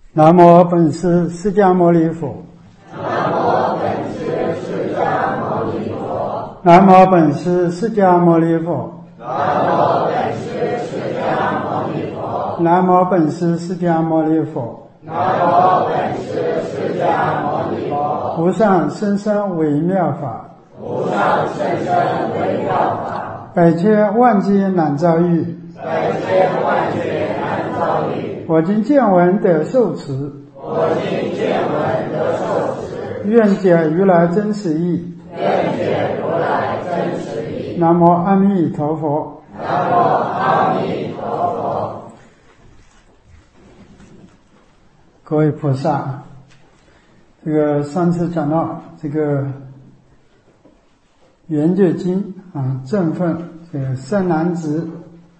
南无本师释迦牟尼佛。 南无本师释迦牟尼佛。 南无本师释迦牟尼佛。 南无本师释迦牟尼佛。 南无本师释迦牟尼佛。 南无本师释迦牟尼佛。 无上甚深微妙法。 无上甚深微妙法。 百千万劫难遭遇。 百千万劫难遭遇。 我今见闻得受持。 我今见闻得受持。 愿解如来真实义。 愿解如来真实义。 南无阿弥陀佛。 南无阿弥陀佛。 各位菩萨，这个上次讲到这个圆觉经啊，振奋这个善男子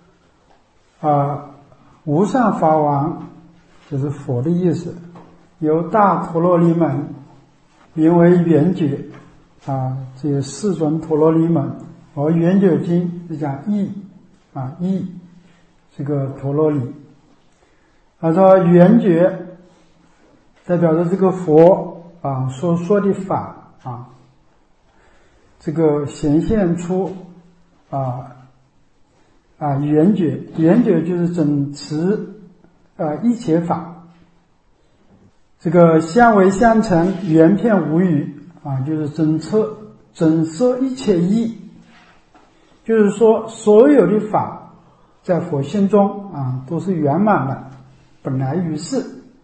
无上法王，就是佛的意思，由大陀罗尼门名为圆觉这个四种陀罗尼门，而圆觉经是讲义义这个陀罗尼。他说圆觉代表着这个佛所说的法这个显现出圆觉，圆觉就是整持一切法，这个相为相成，圆片无余就是整摄一切义，就是说所有的法在佛心中都是圆满的，本来于是。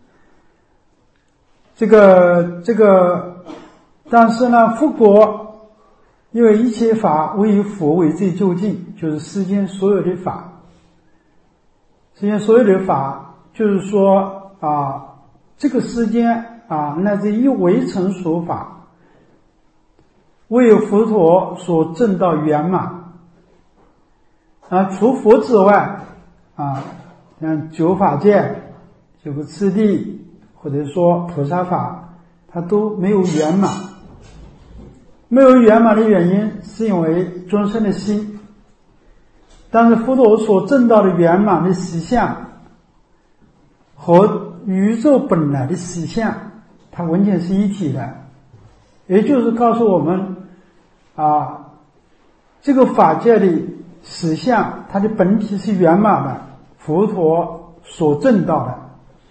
这个，但是呢，复国因为一切法为佛为最究竟，就是世间所有的法，就是说这个世间乃至一微尘所法，为有佛陀所证到圆满除佛之外像九法界、九个次第，或者说菩萨法，它都没有圆满。没有圆满的原因是因为众生的心，但是佛陀所证到的圆满的实相和宇宙本来的实相，它完全是一体的。也就是告诉我们这个法界的实相，它的本体是圆满的，佛陀所证到的。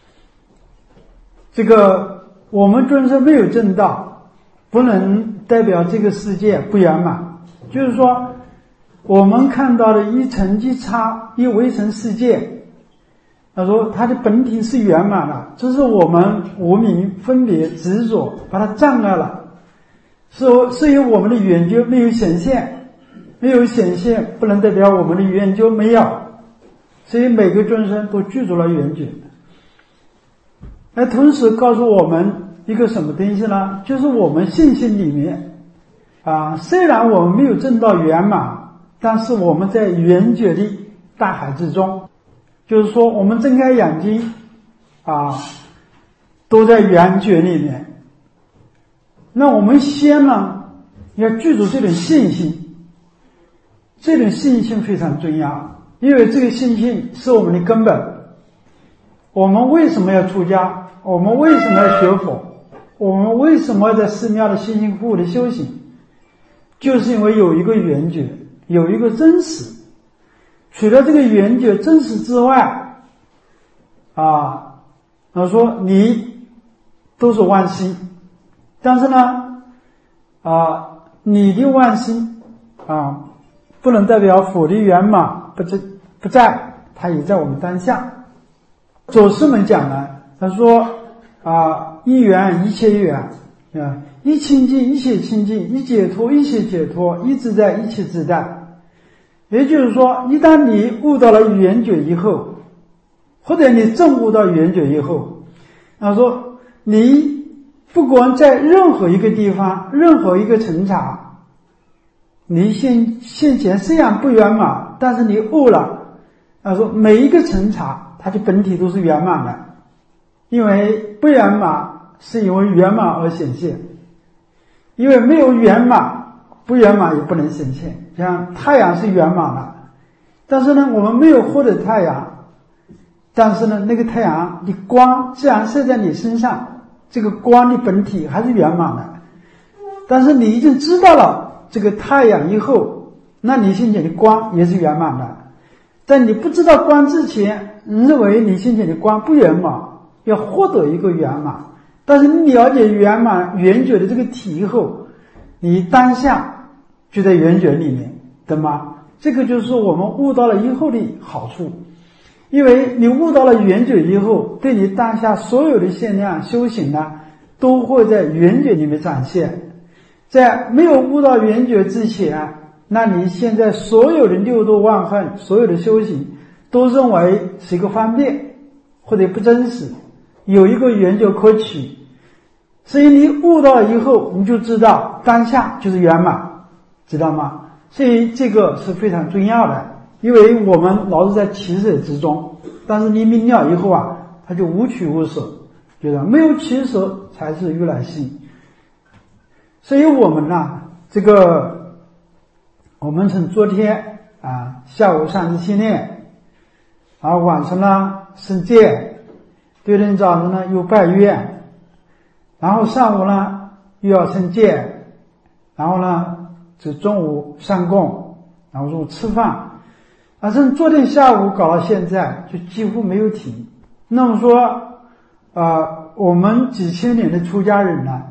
这个我们众生没有证到，不能代表这个世界不圆满。就是说我们看到的一尘一刹一微尘世界，他说它的本体是圆满的，这是我们无明分别执着把它障碍了，是因为我们的圆觉没有显现，不能代表我们的圆觉没有，所以每个众生都具足了圆觉。那同时告诉我们一个什么东西呢？就是我们信心里面虽然我们没有证到圆满，但是我们在圆觉的大海之中，就是说我们睁开眼睛都在圆觉里面。那我们先呢要具足这种信心，这种信心非常重要，因为这个信心是我们的根本。我们为什么要出家？我们为什么要学佛？我们为什么要在寺庙的辛辛苦苦的修行？就是因为有一个圆觉，有一个真实。除了这个圆觉真实之外他说你都是万心，但是呢你的万心不能代表佛的圆满不在，它也在我们当下。祖师们讲呢，他说一缘一切缘一清净一切清净，一解脱一切解脱，一自在一切自在。也就是说，一旦你悟到了圆觉以后，或者你证悟到圆觉以后，他说你不管在任何一个地方，任何一个尘刹，你现前虽然不圆满，但是你悟了，他说每一个尘刹它的本体都是圆满的。因为不圆满是因为圆满而显现，因为没有圆满，不圆满也不能显现。像太阳是圆满的，但是呢我们没有获得太阳， 但是呢，那个太阳的光既然射在你身上，这个光的本体还是圆满的。但是你已经知道了这个太阳以后，那你心前的光也是圆满的。在你不知道光之前，认为你心前的光不圆满，要获得一个圆满。但是你了解圆满圆觉的这个体以后，你当下就在圆觉里面，懂吗？这个就是我们悟到了以后的好处。因为你悟到了圆觉以后，对你当下所有的限量修行呢，都会在圆觉里面展现。在没有悟到圆觉之前，那你现在所有的六度万恨，所有的修行都认为是一个方便或者不真实，有一个圆觉可取。所以你悟到了以后，你就知道当下就是圆满，知道吗？所以这个是非常重要的。因为我们老是在取舍之中，但是你明了以后啊，它就无取无舍，觉得没有取舍才是如来心。所以我们呢，我们从昨天下午上次训练，然后晚上呢生戒，第二天早上呢又拜愿，然后上午呢又要生戒，然后呢就中午上供，然后中午吃饭。从昨天下午搞到现在，就几乎没有停。那么说，我们几千年的出家人呢，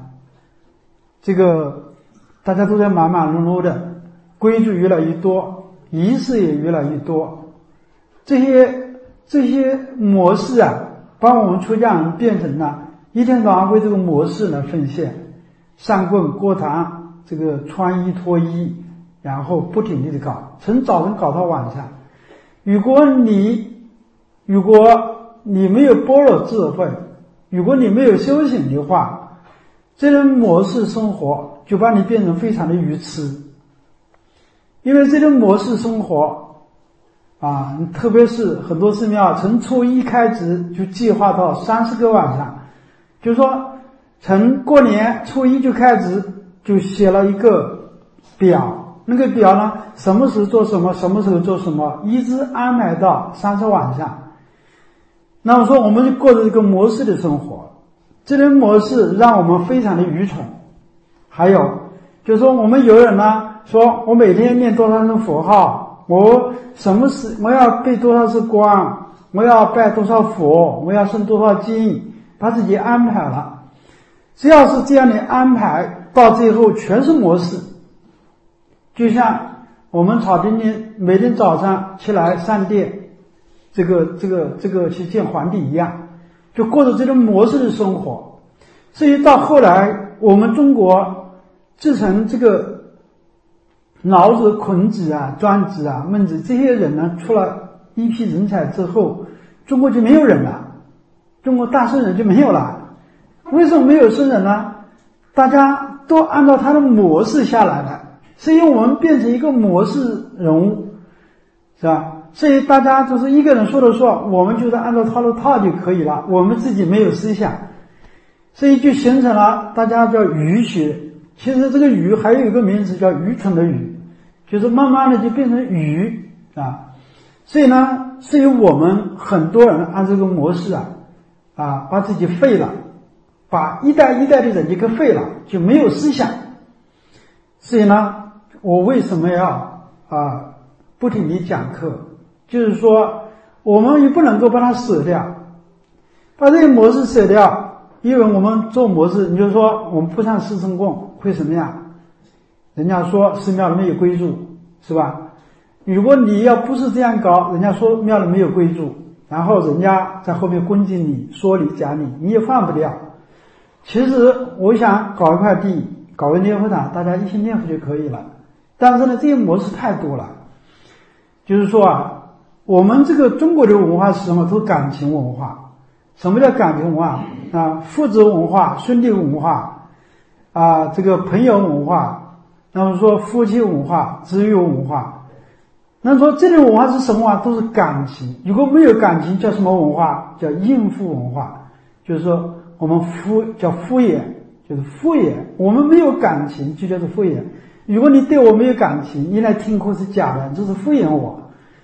大家都在忙忙碌碌的，规矩越来越多，仪式也越来越多。这些模式啊，把我们出家人变成了一天早上为这个模式来奉献，上供过堂，穿衣脱衣，然后不停地搞，从早晨搞到晚上。如果你没有般若智慧，如果你没有修行的话，这种模式生活就把你变成非常的愚痴。因为这种模式生活特别是很多寺庙从初一开始就计划到30个晚上，就是说从过年初一就开始就写了一个表，那个表呢，什么时候做什么，什么时候做什么，一直安排到30晚上。那么说我们就过着这个模式的生活，这种模式让我们非常的愚蠢。还有就是说，我们有人呢说，我每天念多少声佛号，我要背多少次光，我要拜多少佛，我要诵多少经，把自己安排了。只要是这样的安排，到最后全是模式。就像我们朝廷里每天早上起来上殿，去见皇帝一样，就过着这种模式的生活。所以到后来，我们中国自从老子、孔子庄子孟子这些人呢出了一批人才之后，中国就没有人了，中国大圣人就没有了。为什么没有圣人呢？大家都按照他的模式下来了。所以我们变成一个模式人物，是吧？所以大家就是一个人说的说，我们就是按照他的套就可以了，我们自己没有思想，所以就形成了大家叫愚学。其实这个愚还有一个名词叫愚蠢的愚，就是慢慢的就变成愚所以我们很多人按这个模式把自己废了，把一代一代的人就给废了，就没有思想。所以呢，我为什么要不停地讲课？就是说我们也不能够把它舍掉，把这个模式舍掉。因为我们做模式，你就说我们不上四圣供会什么样？人家说寺庙里面有规矩，是吧？如果你要不是这样搞，人家说庙里没有规矩，然后人家在后面攻击你，说你讲你也放不掉。其实我想搞一块地，搞个念佛堂，大家一起念佛就可以了。但是呢，这些模式太多了。就是说我们这个中国的文化是什么？都是感情文化。什么叫感情文化？父子文化、兄弟文化朋友文化，那么说夫妻文化、子女文化。那么说这种文化是什么文化？都是感情。如果没有感情，叫什么文化？叫应付文化。就是说我们叫敷衍，就是敷衍。我们没有感情就叫做敷衍。如果你对我没有感情，你来听课是假的，就是敷衍我。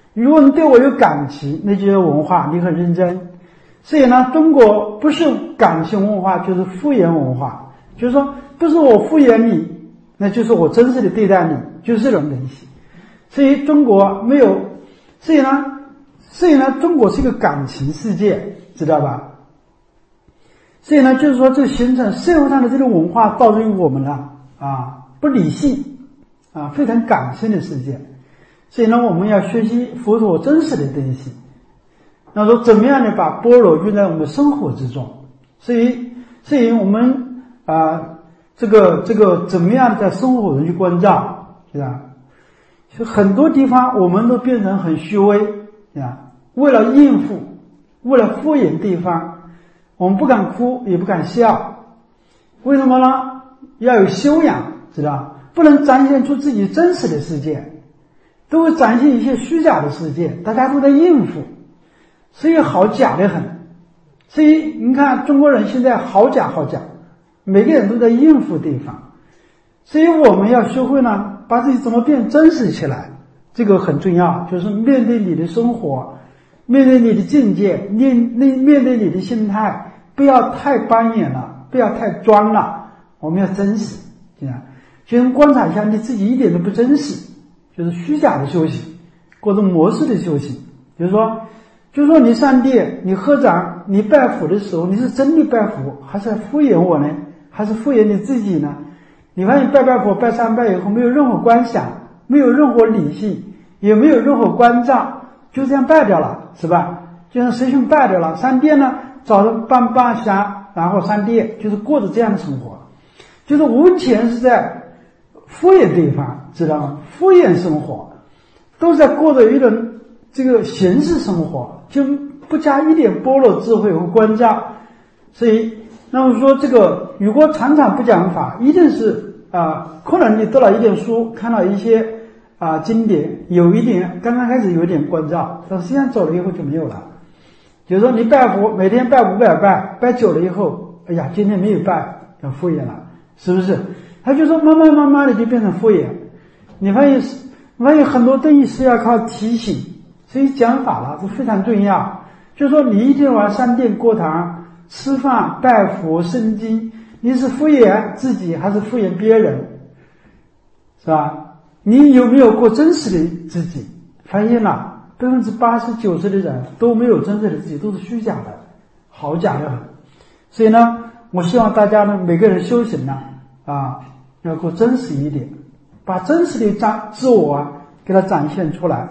如果你对我有感情，那就是文化，你很认真。所以呢，中国不是感情文化，就是敷衍文化，就是说不是我敷衍你，那就是我真实的对待你，就是这种东西。所以中国没有，所以呢，中国是一个感情世界，知道吧？所以呢，就是说这形成社会上的这种文化，造成我们呢不理性非常感性的世界。所以呢，我们要学习佛陀真实的东西。那说怎么样的把般若用在我们生活之中？所以我们这个怎么样在生活中去关照，是吧？就很多地方我们都变成很虚伪，是吧？为了应付，为了敷衍对方，我们不敢哭也不敢笑。为什么呢？要有修养，知道？不能展现出自己真实的世界，都会展现一些虚假的世界，大家都在应付，所以好假的很。所以你看中国人现在好假，每个人都在应付对方。所以我们要学会呢，把自己怎么变真实起来，这个很重要。就是面对你的生活，面对你的境界，面对你的心态，不要太扮演了，不要太装了，我们要真实，这样。先观察一下你自己一点都不真实，就是虚假的修行，或者模式的修行。就是说你上殿，你合掌，你拜佛的时候，你是真的拜佛，还是敷衍我呢？还是敷衍你自己呢？你发现拜佛拜3拜以后，没有任何观想，没有任何理性，也没有任何关照，就这样拜掉了，是吧？就像师兄拜掉了。上殿呢，早上办香，然后上殿，就是过着这样的生活，就是无钱是在敷衍对方，知道吗？敷衍生活，都是在过着一种这个形式生活，就不加一点般若智慧和关照。所以那么说，这个如果常常不讲法，一定是可能你读了一点书，看到一些经典，有一点刚刚开始有一点关照，但实际上走了以后就没有了。就是说你拜佛，每天拜500拜，拜久了以后，哎呀，今天没有拜，要敷衍了，是不是？他就说慢慢的就变成敷衍。你发现很多东西是要靠提醒，所以讲法了是非常重要。就是说你一天晚上上殿过堂、吃饭、拜佛、诵经，你是敷衍自己还是敷衍别人，是吧？你有没有过真实的自己？发现了80%、90%的人都没有真实的自己，都是虚假的，好假的很。所以呢，我希望大家呢，每个人修行呢要过真实一点，把真实的自我给它展现出来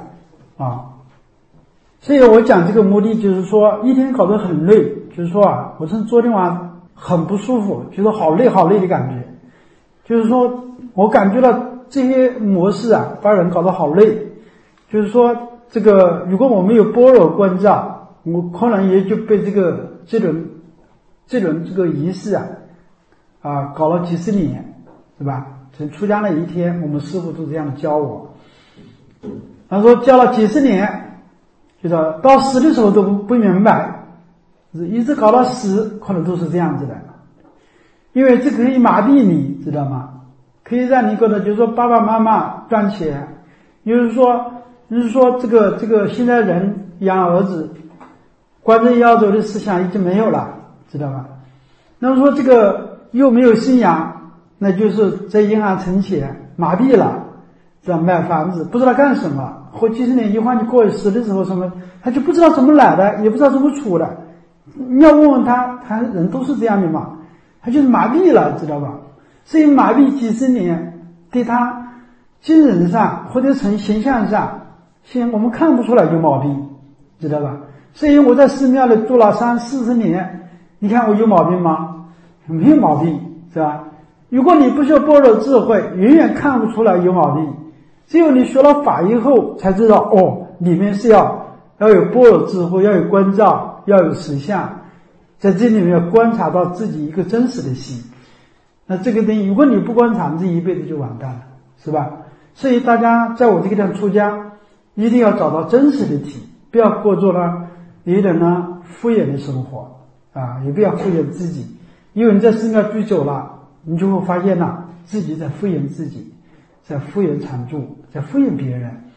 所以我讲这个目的就是说，一天搞得很累，就是说我昨天晚上很不舒服，觉得好累的感觉，就是说我感觉到这些模式把人搞得好累。就是说这个如果我没有般若关照，我可能也就被这种这个仪式搞了几十年，是吧？从出家那一天，我们师父都这样教我。他说教了几十年，就是到死的时候都不明白，一直搞到死，可能都是这样子的。因为这可以麻痹你，知道吗？可以让你觉得，就是说爸爸妈妈赚钱，就是说这个现在人养儿子，关着腰走的思想已经没有了，知道吧？那么说这个又没有信仰，那就是在银行存钱，麻痹了，这样买房子不知道干什么，或几十年一换就过死的时候什么，他就不知道怎么来的，也不知道怎么处的。你要问问他人都是这样的嘛，他就是麻痹了，知道吧？所以麻痹几十年，对他精神上或者从形象上，现在我们看不出来有毛病，知道吧？所以我在寺庙里住了30-40年，你看我有毛病吗？没有毛病，是吧？如果你不学般若智慧，永远看不出来有毛病。只有你学了法以后，才知道里面是要有般若智慧，要有关照，要有实相，在这里面要观察到自己一个真实的心。那这个东西，如果你不观察，这一辈子就完蛋了，是吧？所以大家在我这个地方出家，一定要找到真实的体，不要过做了有点敷衍的生活也不要敷衍自己。因为你在寺庙居久了，你就会发现自己在敷衍自己，在敷衍常住，在敷衍别人。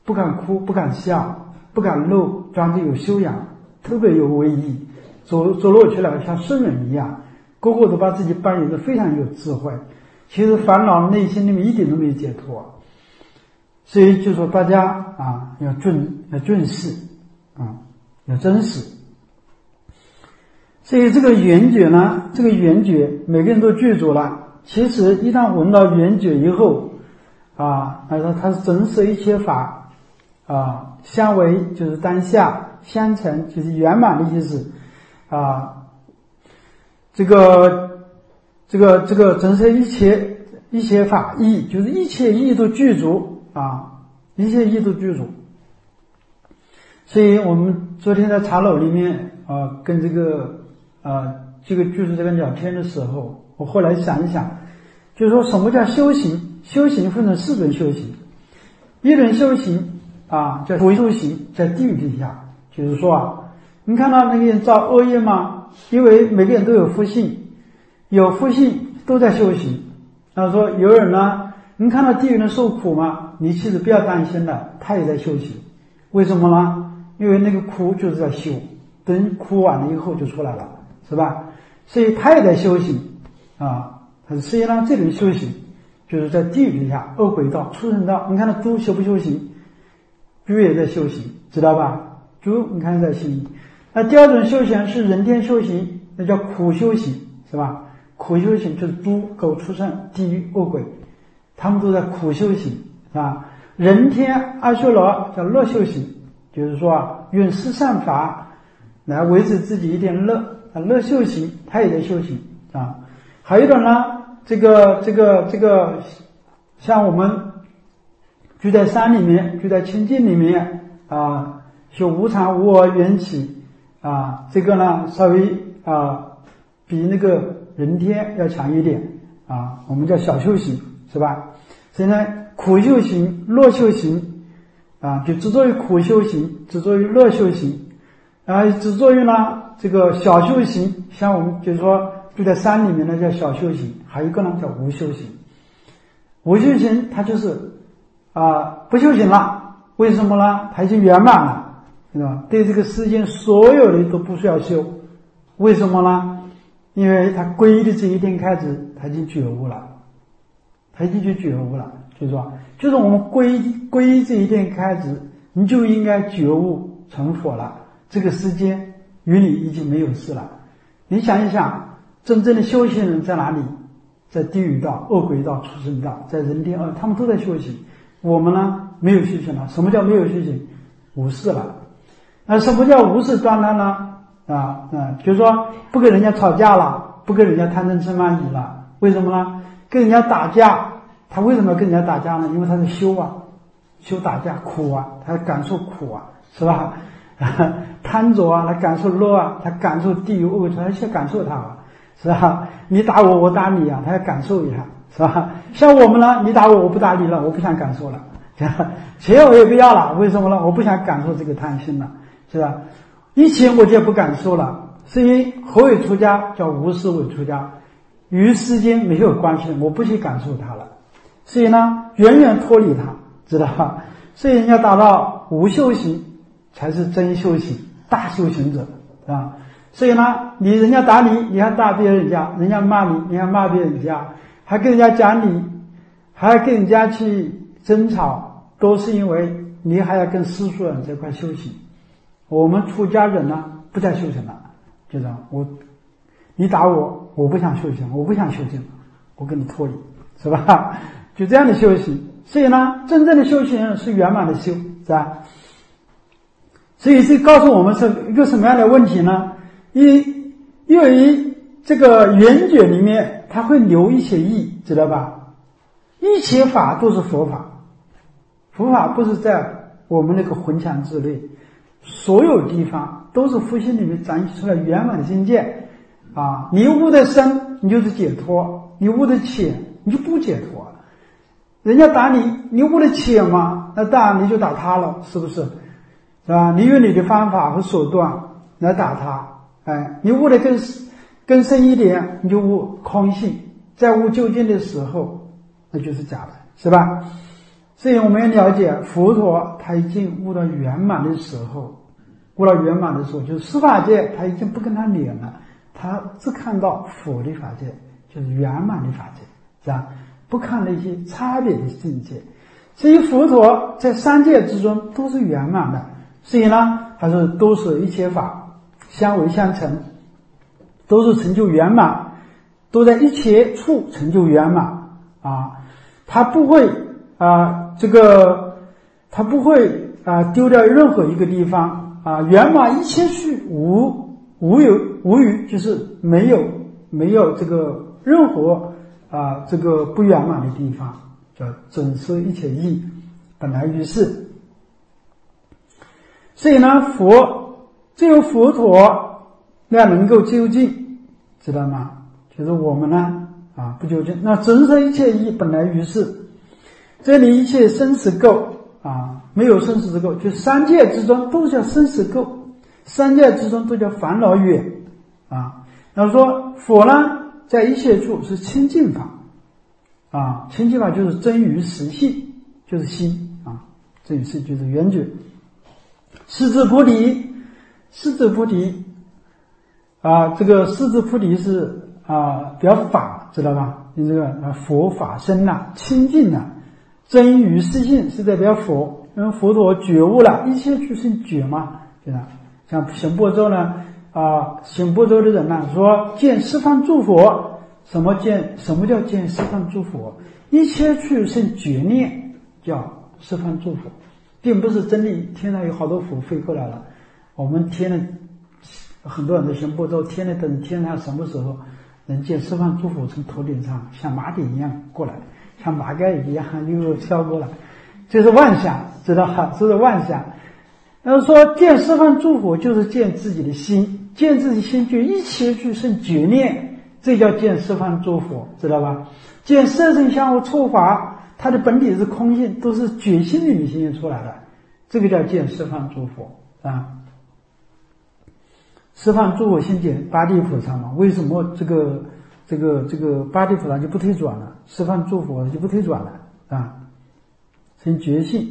不敢哭，不敢笑，不敢露，装着有修养，特别有威仪，走路起来像圣人一样，个个都把自己扮演得非常有智慧，其实烦恼内心里面一点都没有解脱。所以就说大家要重视要珍视。所以这个圆觉呢，这个圆觉每个人都具足了。其实一旦闻到圆觉以后他说它是真实一切法相为就是当下，相成就是圆满的意思这个真实一切法义，就是一切义都具足一切义都具足。所以我们昨天在茶楼里面跟这个就是这个聊天的时候，我后来想一想，就是说什么叫修行？修行分成4种修行，一种修行叫佛修行，在地狱底下。就是说你看到那个人造恶业吗？因为每个人都有福性，有福性都在修行。说有人呢，你看到地狱人受苦吗？你其实不要担心了，他也在修行。为什么呢？因为那个苦就是在修，等苦完了以后就出来了，是吧？所以他也在修行所以呢，这种修行就是在地狱底下，恶鬼道、畜生道。你看到猪修不修行？猪也在修行，知道吧？猪你看在修行。那第二种修行是人天修行，那叫苦修行，是吧？苦修行就是猪、狗、畜生、地狱、恶鬼，他们都在苦修行人天阿修罗叫乐修行，就是说用十善法来维持自己一点乐乐修行，他也在修行还有一种呢，这个像我们居在山里面，居在清净里面修无常无我缘起这个呢稍微比那个人天要强一点我们叫小修行，是吧？所以呢，苦修行、乐修行就执着于苦修行，执着于乐修行执着于呢这个小修行，像我们就是说住在山里面呢叫小修行，还有一个呢叫无修行。无修行它就是不修行了，为什么呢？它已经圆满了，对吧？对这个世间所有的都不需要修，为什么呢？因为他皈依的这一天开始，他已经觉悟了，就是我们皈依这一天开始，你就应该觉悟成佛了，这个世间与你已经没有事了。你想一想，真正的修行人在哪里？在地狱道、恶鬼道、畜生道，在人天他们都在修行。我们呢没有修行了。什么叫没有修行？无事了。那什么叫无事断了呢？就是说不跟人家吵架了，不跟人家贪嗔痴慢疑了。为什么呢？跟人家打架，他为什么要跟人家打架呢？因为他是修打架苦他感受苦是吧？贪着他感受乐他感受地狱恶鬼，他要去感受它是吧？你打我，我打你他要感受一下，是吧？像我们呢，你打我，我不打你了，我不想感受了，钱我也不要了，为什么呢？我不想感受这个贪心了，是吧？一切我就不感受了，所以何为出家？叫无事为出家，与世间没有关系，我不去感受它了，所以呢，远远脱离它，知道吧？所以人家达到无修行才是真修行，大修行者所以呢，人家打你，你还打别人家，人家骂你，你还骂别人家，还跟人家讲理，还跟人家去争吵，都是因为你还要跟世俗人这块修行。我们出家人呢，不再修行了，就这样，你打我，我不想修行，我跟你脱离，是吧？就这样的修行。所以呢，真正的修行是圆满的修，是吧？所以这告诉我们是一个什么样的问题呢？因为这个圆觉里面它会留一些意，知道吧？一切法都是佛法，佛法不是在我们那个魂腔之内，所有地方都是佛心里面展现出来圆满的境界你悟得深，你就是解脱；你悟得浅，你就不解脱。人家打你，你悟得浅嘛，那当然你就打他了，是不是？是吧？你用你的方法和手段来打他，你悟得更深一点，你就悟空性，在悟究竟的时候，那就是假的，是吧？ 所以我们要了解佛陀他已经悟到圆满的时候，就是十法界他已经不跟他连了，他只看到佛的法界，就是圆满的法界，是吧？不看那些差别的境界。所以佛陀在三界之中都是圆满的，所以呢他说都是一切法相为相成，都是成就圆满，都在一切处成就圆满啊，他不会丢掉任何一个地方啊，圆满一切去无余，就是没有这个任何这个不圆满的地方，叫整摄一切义，本来于是。所以呢，只有佛陀那能够究竟，知道吗？就是我们呢不究竟，那整摄一切义本来于是。这里一切生死垢没有生死之垢，就三界之中都叫生死垢，三界之中都叫烦恼远然后说佛呢在一切处是清净法清净法就是真如实性，就是心真如实就是圆觉。四智菩提这个四智菩提是表法，知道吧？你这个佛法身清净真如实性是代表佛，因为佛陀觉悟了，一切去生觉嘛，对吧？像行波州呢行波州的人呢说见十方诸佛，什么叫见十方诸佛？一切去生觉念叫十方诸佛，并不是真的天上有好多佛飞过来了。我们很多人的行波州等天上什么时候能见十方诸佛从头顶上像马顶一样过来，像马盖一样又飘过来，这是妄想，知道吧？这是妄想。然后说见十方诸佛就是见自己的心，见自己心就一切去生觉念，这叫见十方诸佛，知道吧？见色声香味触法，它的本体是空性，都是觉性里面显现出来的，这个叫见十方诸佛十方诸佛心见八地菩萨嘛？为什么这个八地菩萨就不退转了？十方诸佛就不退转了成觉性，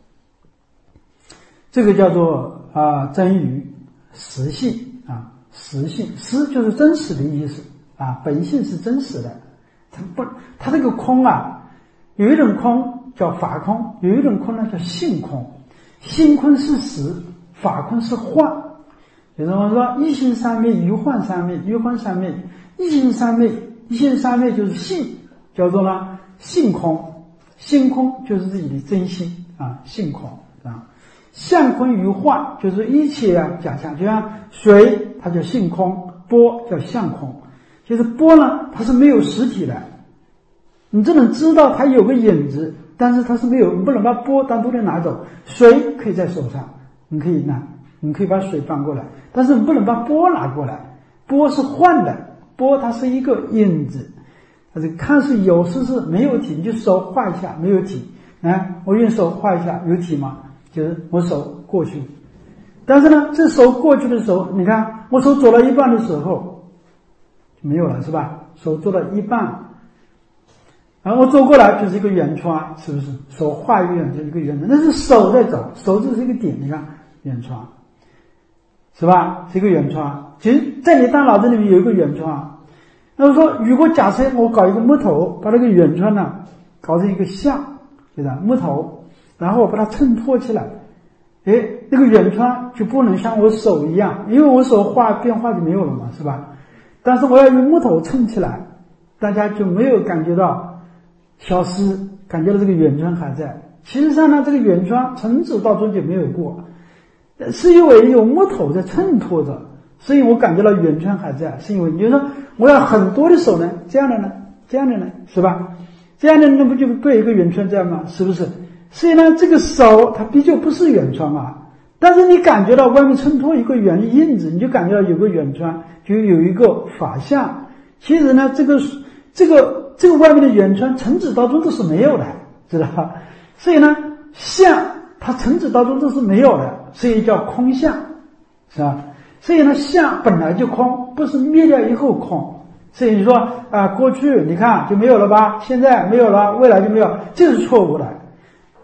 这个叫做真如实性实性，实就是真实的意思本性是真实的。它这个空有一种空叫法空，有一种空呢叫性空。性空是实，法空是幻。就是我们说一心三昧，于幻三昧，于幻三昧，一心三昧，一心三昧就是性，叫做呢性空，性空就是自己的真心性空相空于幻，就是一切假象，就像水它叫性空，波叫相空，就是波呢它是没有实体的，你只能知道它有个影子，但是它是没有，你不能把波单独的拿走。水可以在手上，你可以把水搬过来，但是你不能把波拿过来，波是幻的，波它是一个影子，它是看似有时是没有体，你就手画一下没有体，我用手画一下有体吗？就是我手过去，但是呢这手过去的时候，你看我手做到一半的时候就没有了，是吧？手做到一半，然后我走过来就是一个圆圈，是不是？手画一个圆圈，一个圆圈，那是手在走，手指是一个点，你看圆圈，是吧？是一个圆圈。其实在你大脑子里面有一个圆圈。那么说，如果假设我搞一个木头，把那个圆圈呢搞成一个像，对吧？木头，然后我把它衬托起来，那个圆圈就不能像我手一样，因为我手变化就没有了嘛，是吧？但是我要用木头衬起来，大家就没有感觉到消失，感觉到这个圆圈还在。其实上呢，这个圆圈从始到终就没有过，是因为有木头在衬托着，所以我感觉到圆圈还在。是因为你就说我要很多的手呢，这样的呢，是吧？这样的那不就对一个圆圈这样吗？是不是？所以呢，这个手它毕竟不是圆圈但是你感觉到外面衬托一个圆的印子，你就感觉到有个圆圈，就有一个法相。其实呢，这个外面的圆圈从始到终都是没有的，知道吧？所以呢，相它从始到终都是没有的，所以叫空相，是吧？所以呢，相本来就空，不是灭掉以后空。所以你说过去你看就没有了吧，现在没有了，未来就没有，这是错误的。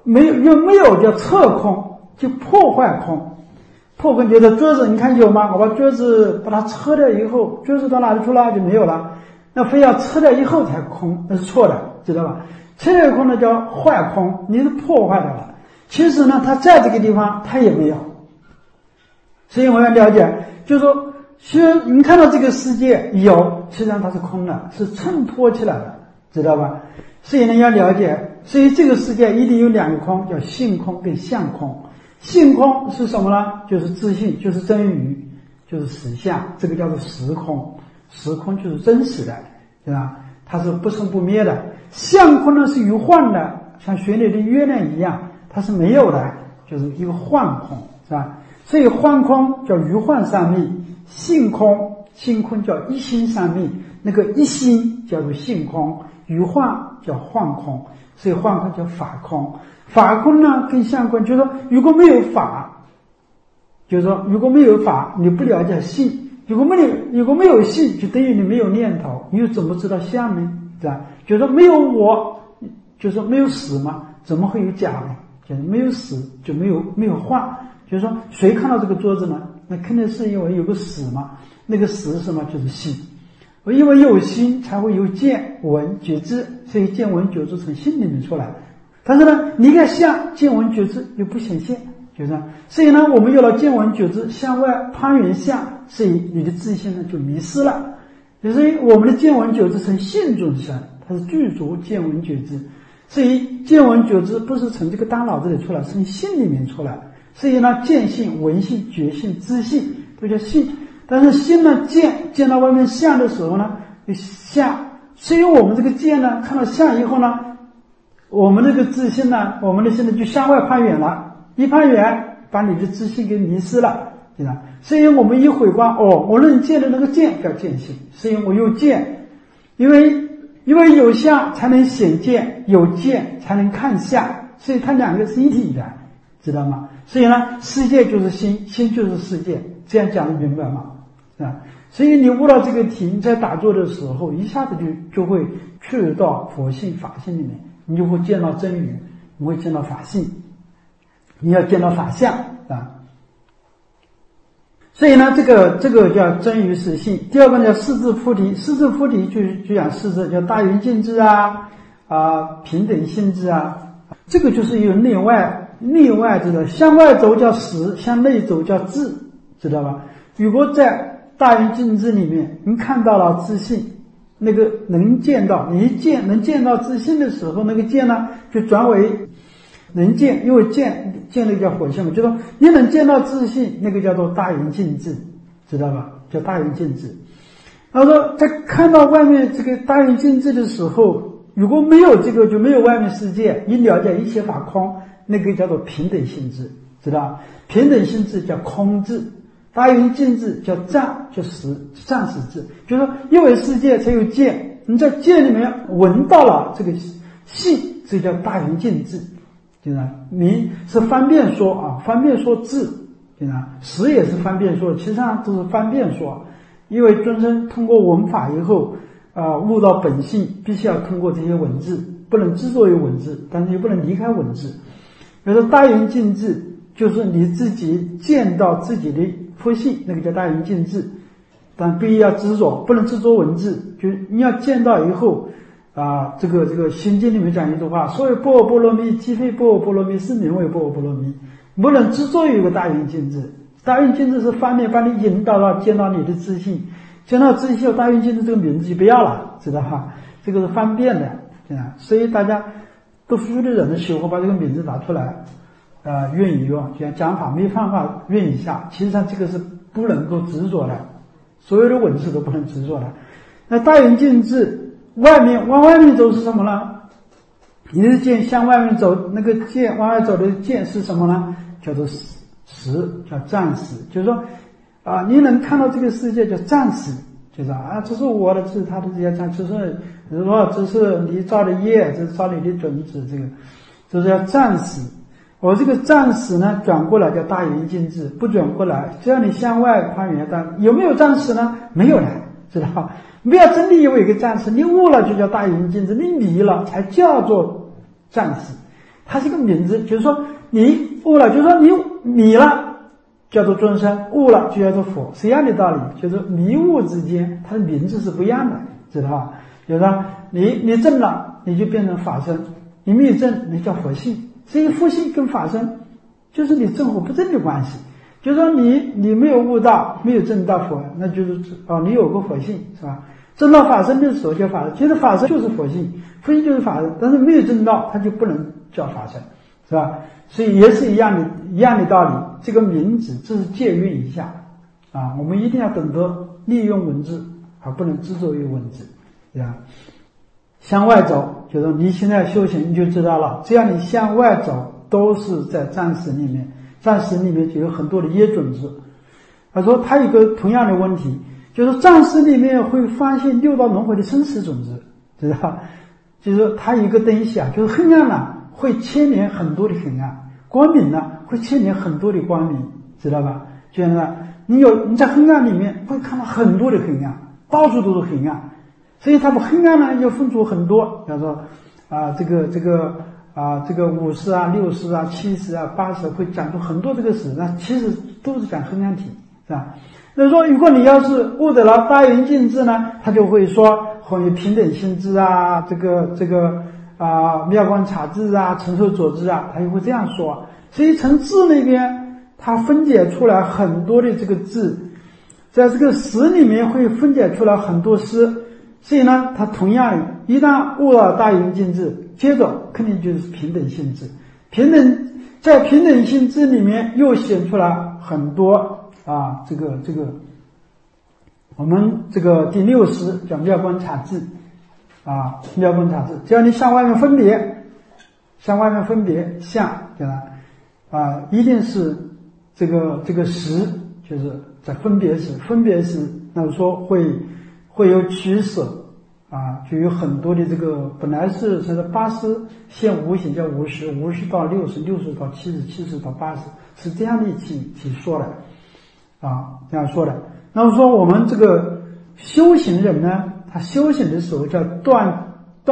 没有叫测空，就破坏空。破空觉得桌子你看有吗？我把桌子把它撤掉以后，桌子到哪里去了就没有了。那非要撤掉以后才空，那是错的，知道吧？撤掉空呢叫坏空，你是破坏掉了。其实呢，它在这个地方它也没有。所以我要了解，就是说，其实你看到这个世界有，实际上它是空的，是衬托起来的，知道吧？所以呢要了解，所以这个世界一定有两个空，叫性空跟相空。性空是什么呢？就是自性，就是真语，就是实相，这个叫做实空。实空就是真实的，对吧？它是不生不灭的。相空呢是虚幻的，像水里的月亮一样，它是没有的，就是一个幻空，是吧？所以幻空叫虚幻三密，性空叫一心三密，那个一心叫做性空，虚幻叫幻空，所以幻空叫法空。法空呢跟相空，就是说如果没有法，就是说如果没有法，你不了解性。如果没有性，就等于你没有念头，你又怎么知道相呢？对吧？就是说没有我，就是说没有死嘛，怎么会有假呢？就是没有死就没有幻。就是说谁看到这个桌子呢？那肯定是因为有个死嘛，那个死是什么？就是心。因为有心才会有见闻觉知，所以见闻觉知从心里面出来。但是呢，你看相见闻觉知又不显现，就是这样。所以呢，我们有了见闻觉知，向外攀缘相，所以你的自信呢就迷失了。所以我们的见闻觉知从性中生，它是具足见闻觉知。所以见闻觉知不是从这个大脑子里出来，是从心里面出来。所以呢，见性、闻性、觉性、知性都叫性。但是心呢，见到外面相的时候呢，相。所以我们这个见呢，看到相以后呢，我们这个自信呢，我们的心呢就向外攀缘了。一攀缘，把你的自信给迷失了，对吧？所以我们一回观，我能见的那个见叫见性。所以我又见，因为有相才能显见，有见才能看相，所以它两个是一体的，知道吗？所以呢，世界就是心，心就是世界，这样讲得明白吗？是吧？所以你悟到这个题，你在打坐的时候，一下子就会去到佛性、法性里面，你就会见到真语，你会见到法性，你要见到法相啊。所以呢，这个叫真语实性。第二个叫四智菩提，四智菩提就讲四智，叫大圆净智平等性智啊。这个就是有内外知道，向外走叫实，向内走叫智，知道吧？如果在大圆净智里面，你看到了自信，那个能见到，你能见到自信的时候，那个见呢就转为能见，因为见那个叫火性嘛，就说你能见到自信，那个叫做大圆净智，知道吧？叫大圆净智。然后说，在看到外面这个大圆净智的时候，如果没有这个，就没有外面世界，你了解一切法空，那个叫做平等性智，知道？平等性智叫空智，大圆净智叫暂，叫实，暂时智，就是说因为世界才有见，你在见里面闻到了这个性，这叫大圆净智。对吧？名是方便说啊，方便说智，对吧？实也是方便说，其实上都是方便说。因为尊生通过闻法以后悟到本性，必须要通过这些文字，不能执着于文字，但是又不能离开文字。比如说大圆净智，就是你自己见到自己的佛性，那个叫大圆净智，但必须要执着，不能执着文字，就是你要见到以后。这个心经里面讲一句话，所谓般若波罗蜜，即非般若波罗蜜，是名为般若波罗蜜。不能执着于一个大圆净智，大圆净智是方便把你引导到见到你的自信，见到自信，大圆净智这个名字就不要了，知道吧？这个是方便的，对吧？所以大家读书的人的时候把这个名字拿出来，运一用，就像讲法没办法运一下，其实上这个是不能够执着的，所有的文字都不能执着的。那大圆净智。往外面走是什么呢？你的剑向外面走，那个剑往外走的剑是什么呢？叫做实，叫暂时。就是说你能看到这个世界叫暂时，就是这是我的，这是他的，这些暂时，这是你造的业，这是造你的种子，这是叫暂时。我这个暂时呢转过来叫大圆净智，不转过来，只要你向外攀缘，但有没有暂时呢？没有的，知道。不要真的有一个暂时，你悟了就叫大圆净智，你迷了才叫做暂时。 它是一个名字，就是说你悟了，就是说你迷了叫做众生，悟了就叫做佛，是一样的道理，就是迷悟之间它的名字是不一样的，知道吧？就是说你证了你就变成法身，你没有证你叫佛性，所以佛性跟法身就是你证或不证的关系。就是说你没有悟到，没有证到佛，那就是你有个佛性，是吧？证到法身的时候叫法身，其实法身就是佛性，佛性就是法身，但是没有证到，它就不能叫法身，是吧？所以也是一样的道理。这个名字这是借喻一下啊，我们一定要懂得利用文字，而不能执着于文字，对吧？向外走，就是说你现在修行你就知道了，只要你向外走，都是在暂时里面。暂时里面就有很多的业种子。他说他有一个同样的问题，就是暂时里面会发现六道轮回的生死种子，知道吧？就是它有一个东西啊，就是黑暗呢会牵连很多的黑暗，光明呢会牵连很多的光明，知道吧？就是你在黑暗里面会看到很多的黑暗，到处都是黑暗，所以它把黑暗呢又分出很多，比方说这个50啊、60啊、70啊、80会讲出很多这个事，那其实都是讲黑暗体，是吧？那说如果你要是悟得了大圆镜智呢，他就会说后面平等心智啊，妙观察智啊、承受所知啊，他就会这样说。所以从智那边，他分解出来很多的这个智，在这个识里面会分解出来很多识。所以呢，他同样一旦悟了大圆镜智，接着肯定就是平等性质，在平等性质里面又显出来很多啊，这个我们这个第6识叫妙观察智啊，妙观察智，只要你向外面分别向，对吧？啊，一定是这个识，就是在分别识，那么说会有取舍。啊，就有很多的这个本来是80现无形叫50到60到70到80，是这样的去说的啊，这样说的。那么说我们这个修行人呢，他修行的时候叫断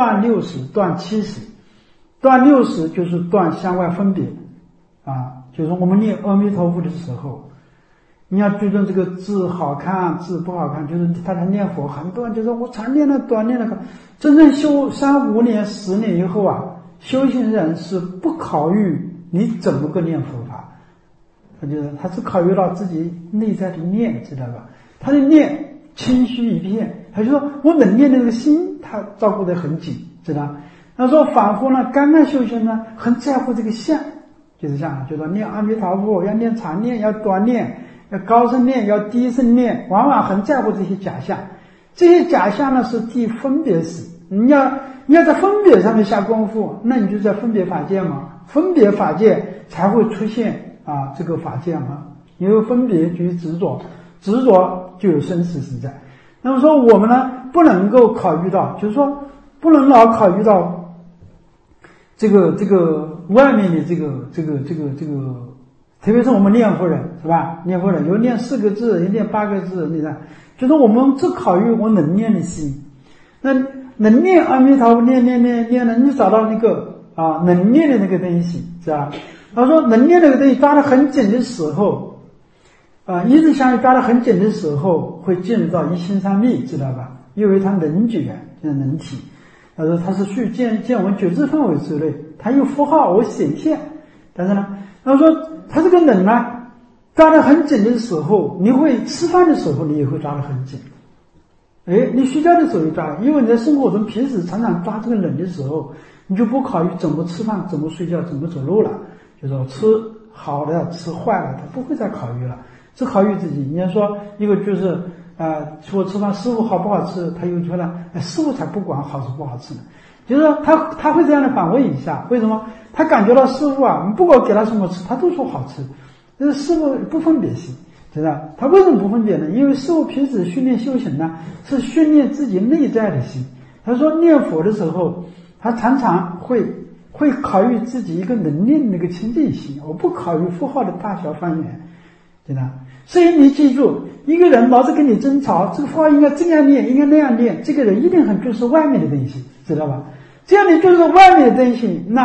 60断70，断60就是断向外分别啊，就是我们念阿弥陀佛的时候。你要注重这个字好看字不好看，就是他念佛，很多人就说我长念了短念了，真正修3、5年10年以后啊，修行人是不考虑你怎么个念佛法，他是考虑到自己内在的念，知道吧？他的念清虚一片，他就说我能念的这个心他照顾得很紧，知道。他说反复呢刚刚修行呢很在乎这个相，就是这样，就说念阿弥陀佛要念长念要短念，要高声念要低声念，往往很在乎这些假象。这些假象呢是第分别识，你要在分别上面下功夫，那你就在分别法界嘛，分别法界才会出现啊这个法界嘛。因为分别就有执着，执着就有生死实在。那么说我们呢不能够考虑到，就是说不能老考虑到这个外面的这个特别是我们念佛人是吧？念佛人有念4个字，有念8个字，你看，就是我们只考虑我能念的心。那能念阿弥陀佛，念了，你找到那个啊能念的那个东西，是吧？他说能念那个东西抓得很紧的时候，一直相信抓得很紧的时候，会进入到一心三密，知道吧？因为它能觉，就是能体。他说它是属于见我们觉知范围之内，它有符号我显现，但是呢，他说他这个能呢抓得很紧的时候，你会吃饭的时候你也会抓得很紧，你睡觉的时候也抓，因为你在生活中平时常常抓这个能的时候，你就不考虑怎么吃饭怎么睡觉怎么走路了，就说吃好的吃坏了他不会再考虑了，只考虑自己。你要说一个就是说吃饭师傅好不好吃，他又觉得师傅才不管好吃不好吃呢，就是说他会这样的反问一下，为什么？他感觉到师傅啊，不管给他什么吃他都说好吃，但是师傅不分别心，知道他为什么不分别呢？因为师傅平时训练修行呢是训练自己内在的心。他说念佛的时候他常常会考虑自己一个能念的那个清净心，我不考虑符号的大小方圆，知道。所以你记住，一个人老是跟你争吵，这个符号应该这样念应该那样念，这个人一定很重视外面的东西，知道吧？这样你重视外面的东西，那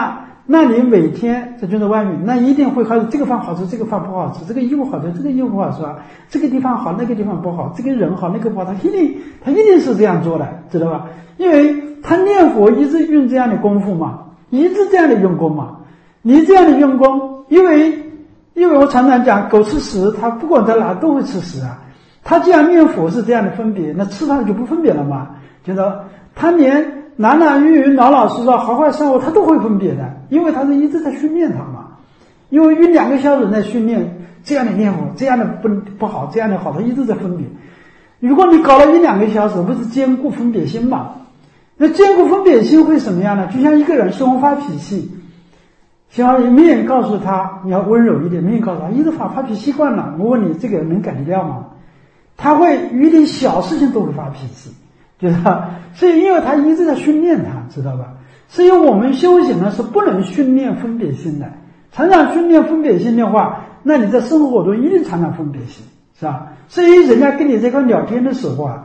那你每天在军在外面，那一定会这个饭好吃，这个饭不好吃，这个衣服好穿，这个衣服不好穿，这个地方好，那个地方不好，这个人好，那个不好，他一定是这样做的，知道吧？因为他念佛一直用这样的功夫嘛，一直这样的用功嘛。你这样的用功，因为我常常讲，狗吃屎，它不管在哪都会吃屎啊。他既然念佛是这样的分别，那吃它就不分别了嘛。觉得他连男男女女、老老实实、好坏善恶，他都会分别的，因为他是一直在训练他嘛。因为用2个小时在训练这样的念佛，这样的不好，这样的好，他一直在分别。如果你搞了1-2个小时，不是兼顾分别心嘛？那兼顾分别心会什么样呢？就像一个人生活发脾气，没人告诉他你要温柔一点，没人告诉他一直发脾气习惯了。我问你，这个能改得掉吗？他会遇点小事情都会发脾气。觉得，所以因为他一直在训练他，知道吧？所以我们修行呢是不能训练分别心的。常常训练分别心的话，那你在生活中一定常常分别心，是吧？所以人家跟你这块聊天的时候啊，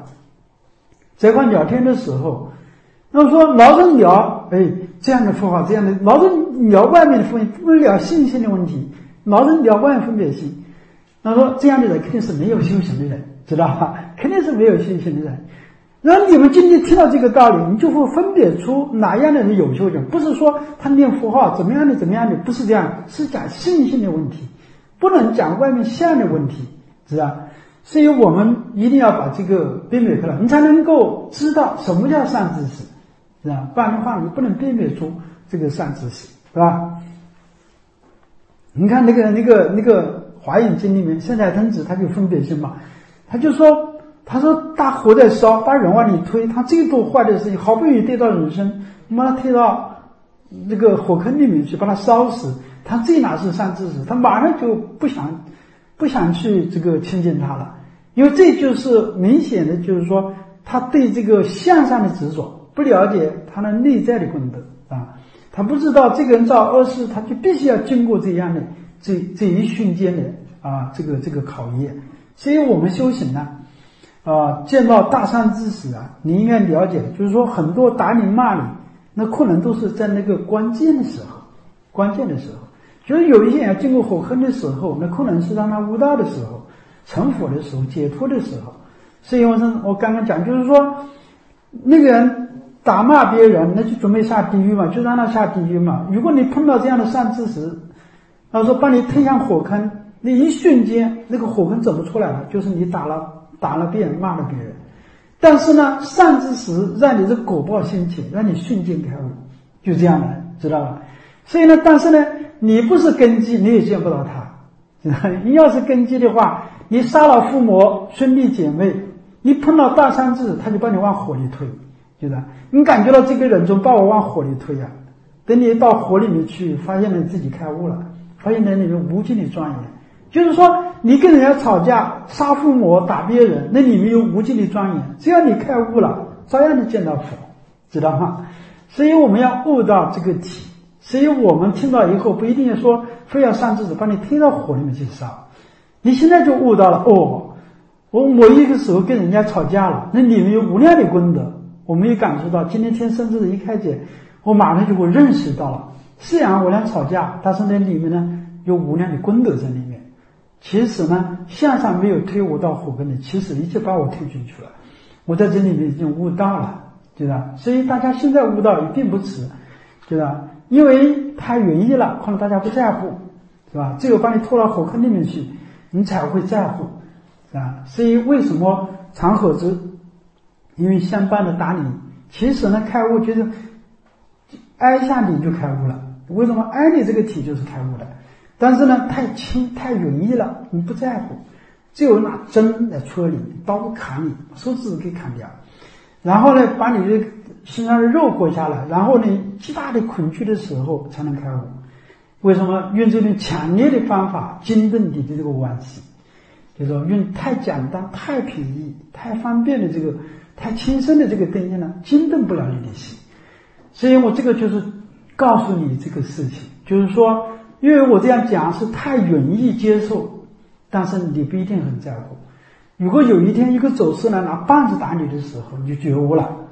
那么说老是聊，这样的说法，这样的老是聊外面的分别，不是聊信心的问题，老是聊外面分别心。那么说这样的人肯定是没有修行的人，知道吧？肯定是没有修行的人。然后你们今天听到这个道理，你就会分别出哪样的人有修行，不是说他念佛号怎么样的，不是这样，是讲信心的问题，不能讲外面相的问题，知道？所以我们一定要把这个辨别开来，你才能够知道什么叫善知识，是吧？不然的话，你不能辨别出这个善知识，是吧？你看那个华严经里面，善财童子他就分别心嘛，他说大火在烧，把人往里推，他这个做坏的事情，好不容易得到人生，你把他推到那个火坑里面去，把他烧死，他这哪是善知识？他马上就不想去这个亲近他了，因为这就是明显的，就是说他对这个向上的执着不了解他的内在的功德啊，他不知道这个人造恶事，他就必须要经过这样的这一瞬间的这个考验。所以我们修行呢。见到大善知识啊，你应该了解，就是说很多打你骂你，那可能都是在那个关键的时候，就是有一些人经过火坑的时候，那可能是让他悟道的时候，成佛的时候，解脱的时候。所以我刚刚讲，就是说那个人打骂别人，那就准备下地狱嘛，就让他下地狱嘛。如果你碰到这样的善知识，他说把你推向火坑，那一瞬间那个火坑怎么出来了？就是你打了别人，骂了别人，但是呢，善知识让你的果报兴起，让你瞬间开悟，就这样的，知道吧？所以呢，但是呢，你不是根基，你也见不到他。你要是根基的话，你杀了父母、兄弟姐妹，你碰到大善知识，他就把你往火里推，对吧？你感觉到这个人总把我往火里推啊，等你到火里面去，发现了自己开悟了，发现了里面无尽的庄严。就是说你跟人家吵架，杀父母，打别人，那里面有无尽的庄严，只要你开悟了，照样能见到佛，知道吗？所以我们要悟到这个体，所以我们听到以后不一定说非要善知识把你推到火里面去烧，你现在就悟到了，我某一个时候跟人家吵架了，那里面有无量的功德，我们也感受到，今天听圣智一开解，我马上就会认识到了，虽然我俩吵架，但是那里面呢有无量的功德在里面。其实呢，向上没有推我到火坑里，其实一直把我推进去了。我在这里面已经悟道了，对吧？所以大家现在悟道也并不迟，对吧？因为太容易了，可能大家不在乎，是吧？只有把你拖到火坑里面去，你才会在乎，是吧？所以为什么长河之，因为相伴的打你，其实呢，开悟就是挨下你就开悟了。为什么挨你这个体就是开悟的？但是呢，太轻太容易了，你不在乎，只有拿针来戳你，刀砍你，手指给砍掉，然后呢，把你的身上的肉割下来，然后呢，极大的恐惧的时候才能开悟。为什么用这种强烈的方法惊动你的这个关系？就是说用太简单、太便宜、太方便的这个、太轻松的这个东西呢，惊动不了你的心。所以我这个就是告诉你这个事情，就是说。因为我这样讲是太容易接受，但是你不一定很在乎。如果有一天一个走失呢拿棒子打你的时候，你就觉悟了，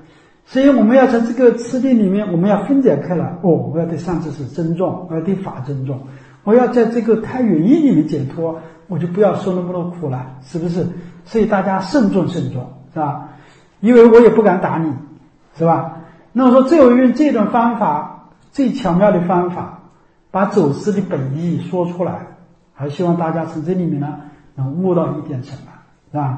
所以我们要在这个次第里面，我们要分解开来。我要对上智是尊重，我要对法尊重，我要在这个太原意里面解脱，我就不要受那么多苦了，是不是？所以大家慎重，是吧？因为我也不敢打你，是吧？那我说最后用这种方法，最巧妙的方法，把走私的本意说出来，还希望大家从这里面呢能悟到一点什么，是吧？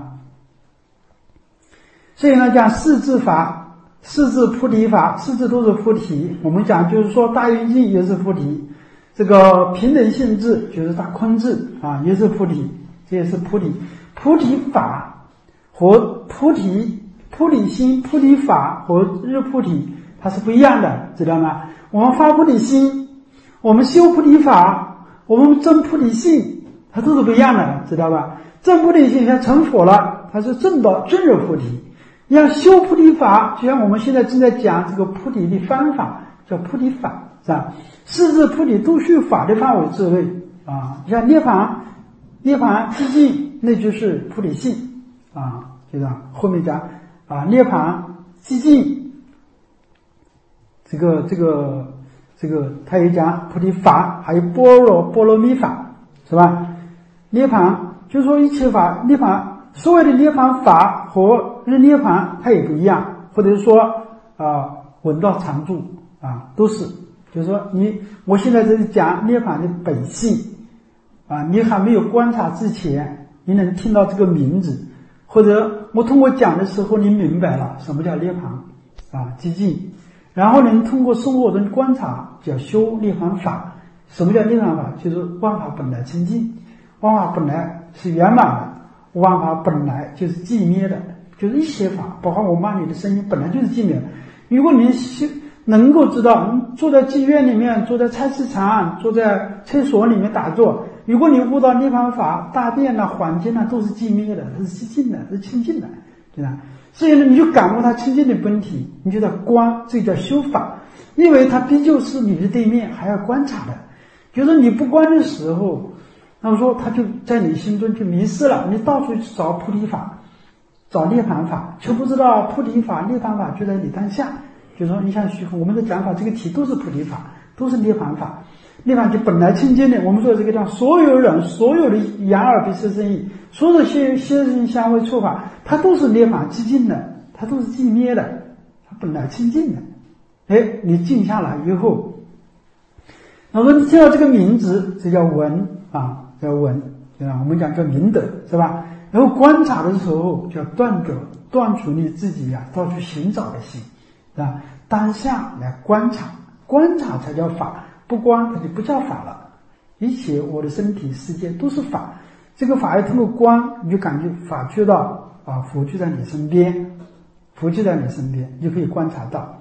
所以呢，讲四智法，四智菩提法，四智都是菩提。我们讲就是说，大圆镜也是菩提，这个平等性智就是大空智啊，也是菩提，这也是菩提。菩提法和菩提心、菩提法和日菩提它是不一样的，知道吗？我们发菩提心，我们修菩提法，我们证菩提性，它都是不一样的，知道吧？证菩提性像成佛了，它是证到真如菩提。要修菩提法，就像我们现在正在讲这个菩提的方法，叫菩提法，是吧？四智菩提都属法的范围之内啊。像涅槃寂静，那就是菩提性啊。就这样，后面讲啊，涅槃寂静，这个他也讲菩提法，还有般若蜜法，是吧？涅槃就是说一切法，涅槃所谓的涅槃法和日涅槃它也不一样，或者是说闻道常住啊，都是就是说我现在这里讲涅槃的本性啊，你还没有观察之前，你能听到这个名字，或者我通过讲的时候你明白了什么叫涅槃啊，寂静，然后能通过生活中观察叫修涅槃法。什么叫涅槃法？就是万法本来清净，万法本来是圆满的，万法本来就是寂灭的，就是一切法，包括我骂你的声音本来就是寂灭的。如果你能够知道，你坐在妓院里面，坐在菜市场，坐在厕所里面打坐，如果你悟到涅槃法，大便啊、环境啊都是寂灭的，是寂静的，是清净的，对吧？所以呢，你就感悟它清净的本体，你就叫观，这叫修法，因为它毕竟是你的对面，还要观察的。就是你不观的时候，那么说他就在你心中就迷失了，你到处去找菩提法，找涅槃法，却不知道菩提法、涅槃法就在你当下。就是说，你像虚空，我们的讲法，这个题都是菩提法，都是涅槃法。涅槃就本来清净的，我们说这个叫所有人，所有的眼耳鼻舌身意，所有的先行香味触法，它都是涅槃寂静的，它都是寂灭的，它本来清净的。你静下来以后，那么你听到这个名字，这叫闻啊，叫闻，对吧？我们讲叫明德，是吧？然后观察的时候叫断除你自己到处寻找的心，啊，当下来观察，观察才叫法，不观它就不叫法了。一切我的身体世界都是法，这个法要通过观，你就感觉法觉到佛就在你身边，佛就在你身边，你就可以观察到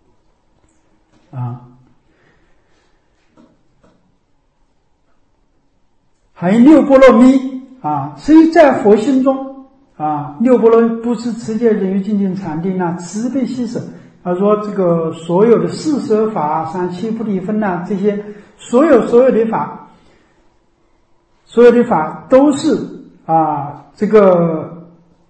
啊。还有六波罗蜜啊，所以在佛心中啊，六波罗蜜不是持戒、忍辱、精进、禅定啊，慈悲喜舍。他说这个所有的四摄法、三七菩提分啊，这些所有的法，都是这个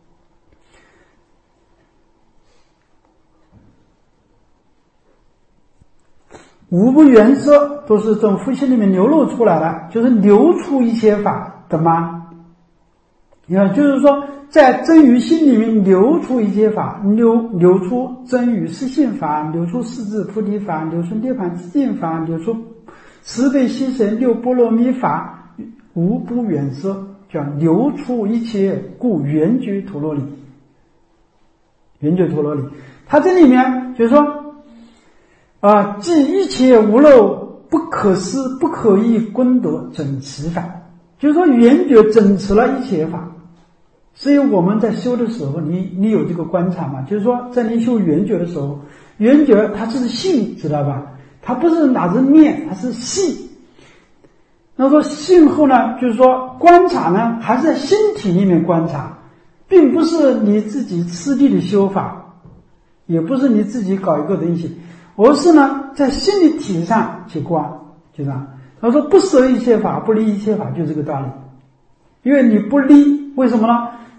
无不缘色，都是从佛心里面流露出来的，就是流出一切法的吗？也就是说，在真如心里面流出一切法，流出真如实性法，流出四智菩提法，流出涅槃寂静法，流出慈悲喜舍六波罗蜜法，无不缘色，叫流出一切故圆觉陀罗尼。圆觉陀罗尼，它这里面就是说即一切无漏不可思不可议功德整持法，就是说圆觉整持了一切法。所以我们在修的时候，你有这个观察吗？就是说在你修圆觉的时候，圆觉它是性，知道吧？它不是哪是面，它是性。那说性后呢，就是说观察呢还是在心体里面观察，并不是你自己次第的修法，也不是你自己搞一个东西，而是呢在心理体上去观，就这样。他说不舍一切法，不离一切法，就这个道理。因为你不离，为什么呢？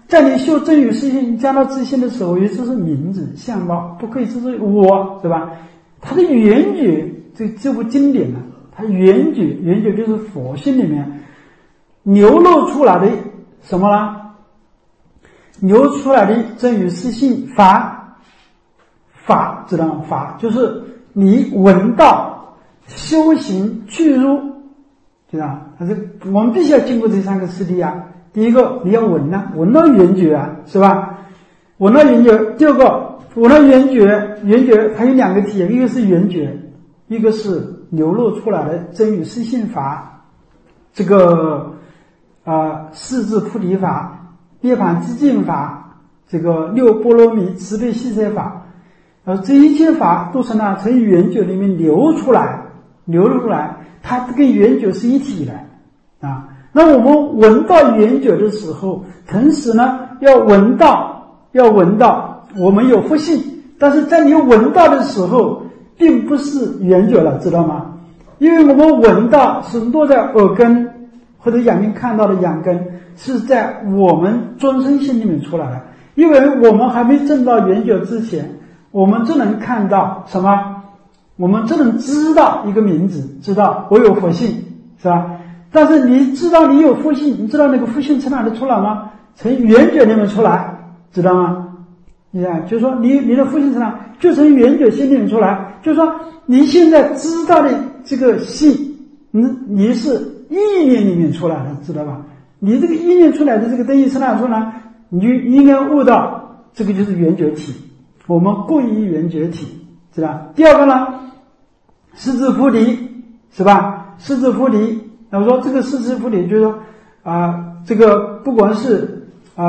在你修真语实性加到自性的时候，也就是名字相貌，不可以就是我，是吧？它的圆觉，这部经典呢，它圆觉就是佛性里面流露出来的什么呢？流出来的真语实性法，知道吗？法就是你闻到修行去入，知道吗？我们必须要经过这3个次第啊。第一个你要闻啊，闻到圆觉啊，是吧？闻到圆觉。第二个闻到圆觉它有2个体，一个是圆觉，一个是流露出来的真语实性法，这个四智菩提法、涅槃之境法，这个六波罗蜜慈悲喜舍法，这一切法都是呢从圆觉里面流出来，它跟圆觉是一体的啊。那我们闻到圆觉的时候，同时呢要闻到我们有福性，但是在你闻到的时候并不是圆觉了，知道吗？因为我们闻到是落在耳根或者眼睛看到的眼根，是在我们众生心里面出来的。因为我们还没证到圆觉之前，我们只能看到什么？我们只能知道一个名字，知道我有福性，是吧？但是你知道你有福性，你知道那个福性从哪里出来吗？从圆觉里面出来，知道吗？你看，就是说你的福性从哪？就从圆觉心里面出来。就是说你现在知道的这个性，你是意念里面出来的，知道吧？你这个意念出来的这个东西从哪出来？你就应该悟到这个就是圆觉体，我们故意圆觉体，知道？第二个呢，四智菩提，是吧？四智菩提，那我说这个四智菩提就是说这个不管是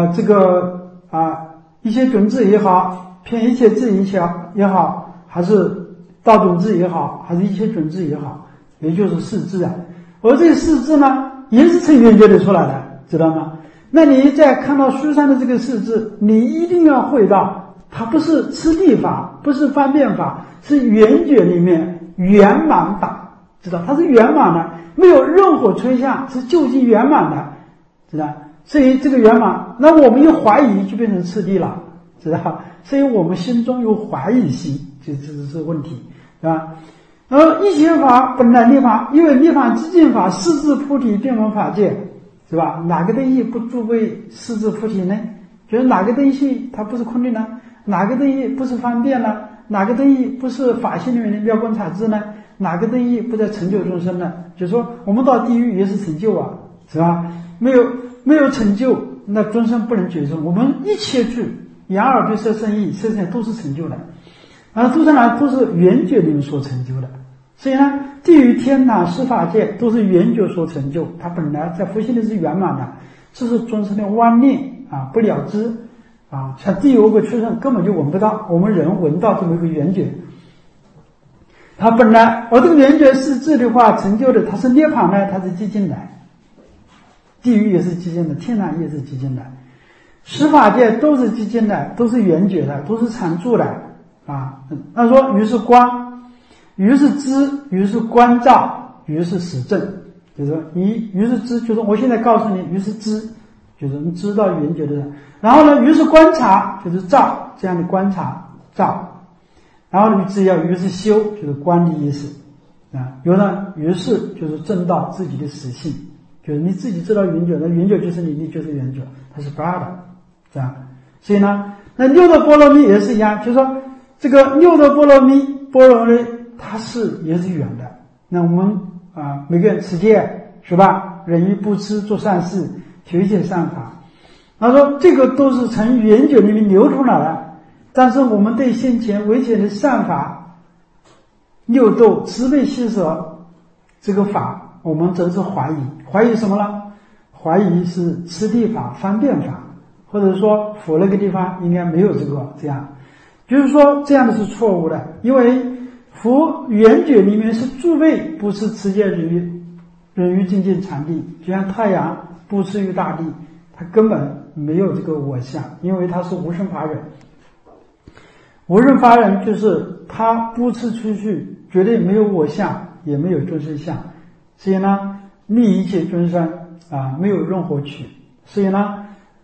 一切准智也好，偏一切智也好，还是道准智也好，还是一切准智也好，也就是四智啊。而这四智呢，也是从圆觉里出来的，知道吗？那你在看到书上的这个四智，你一定要会到，它不是次第法，不是方便法，是圆觉里面圆满法，知道？它是圆满的，没有任何吹象，是究竟圆满的，知道？所以这个圆满，那我们一怀疑就变成次第了，知道？所以我们心中有怀疑心，这是问题，是吧？一切法本来涅槃，因为涅槃之境法，四智菩提遍闻法界，是吧？哪个东西不具备四智菩提呢？就是哪个东西它不是空的呢？哪个东西不是方便呢？哪个东西不是法性里面的妙观察智呢？哪个东西不在成就众生呢？就是说我们到地狱也是成就啊，是吧？没有成就，那众生不能觉受。我们一切具眼耳鼻舌身意，身上都是成就的，都是圆觉里面所成就的。所以呢，地狱天堂十法界都是圆觉所成就，它本来在佛性里是圆满的，这是众生的妄念不了知像地狱恶鬼畜生根本就闻不到，我们人闻到这么一个圆觉。它本来而这个圆觉是智的话成就的，它是涅槃呢，它是寂静的，地狱也是寂静的，天堂也是寂静的，十法界都是寂静的，都是圆觉的，都是常住的那说于是光，于是知，于是观照，于是实证，就是说你于是知，就是我现在告诉你于是知，就是你知道圆觉的人。然后呢，于是观察，就是照，这样的观察照。然后你只要于是修，就是观的意思有呢，于是就是证到自己的实性，就是你自己知道圆觉，那圆觉就是你就是圆觉，它是不二的，这样。所以呢，那六度波罗蜜也是一样，就是说这个六度波罗蜜它也是圆的。那我们每个人持戒，是吧？忍于不吃，做善事，学一切善法。他说这个都是从圆觉里面流出来的。但是我们对先前为前的善法，六度慈悲喜舍这个法，我们真是怀疑什么呢？怀疑是次第法、方便法，或者说佛那个地方应该没有这样，就是说这样的是错误的。因为佛圆觉里面是诸位不是持戒忍于精进禅定，就像太阳不持于大地，它根本没有这个我相，因为它是无生法忍。无生法忍就是他不持出去，绝对没有我相，也没有众生相，所以呢，利一切众生没有任何取。所以呢，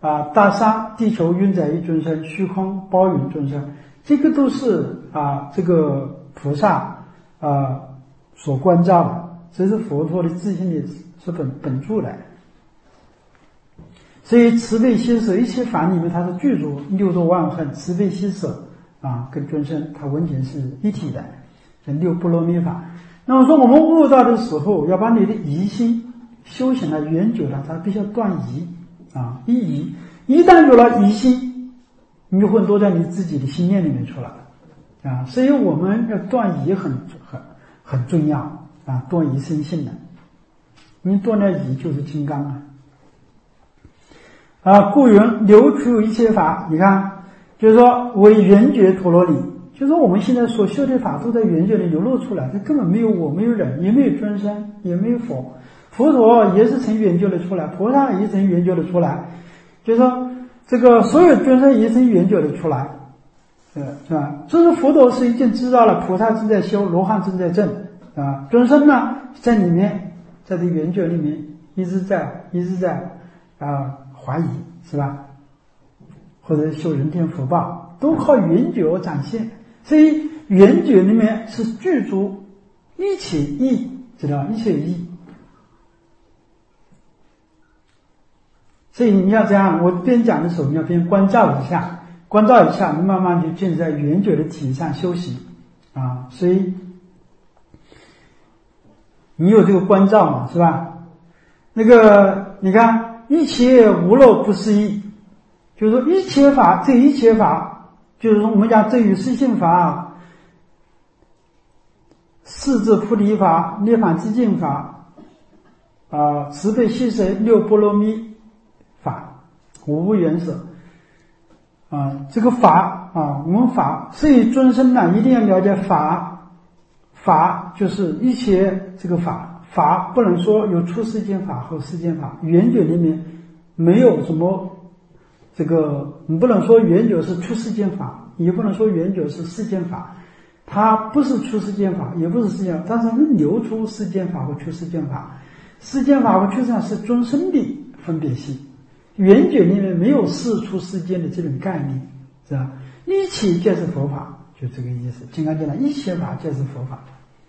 大山、地球、云载一众生，虚空包云众生，这个都是这个菩萨所关照的，这是佛陀的自性的是本住来的。所以慈悲喜舍一切法里面，它是具足六度万恨，慈悲喜舍跟众生它完全是一体的，这六波罗蜜法。那么说我们悟道的时候，要把你的疑心修行了远久了，它必须要断疑一疑，一旦有了疑心，你就会落在你自己的心念里面出来所以我们要断疑很重要断疑生信的，你断了疑就是金刚故云流出一切法，你看就是说为圆觉陀罗尼，就是说我们现在所修的法都在圆觉里流露出来，这根本没有我，没有人，也没有众生，也没有佛，佛陀也是从圆觉里出来，菩萨也从圆觉里出来，就是说这个所有众生也从圆觉里出来是吧？所以说佛陀是已经知道了，菩萨正在修，罗汉正在证众生呢在里面，在这圆觉里面一直在怀疑是吧？或者修人天福报，都靠圆觉展现。所以圆觉里面是具足一切义，知道一切义。所以你要这样，我边讲的时候你要边关照一下，你慢慢就进在圆觉的体上修行所以你有这个关照嘛，是吧？那个你看一切无漏不思议，就是说一切法，这一切法就是说我们讲这与实性法、四智菩提法、涅槃寂静法慈悲喜舍六波罗蜜法、五无缘舍这个法我们法，所以尊生呢一定要了解法就是一切这个法不能说有出世间法和世间法，圆觉里面没有什么这个，你不能说圆觉是出世间法，也不能说圆觉是世间法，它不是出世间法，也不是世间法，但是能流出世间法和出世间法。世间法和出世间法是众生的分别性，圆觉里面没有世出世间的这种概念，是吧？一切皆是佛法，就这个意思。金刚经呢，一切法皆是佛法。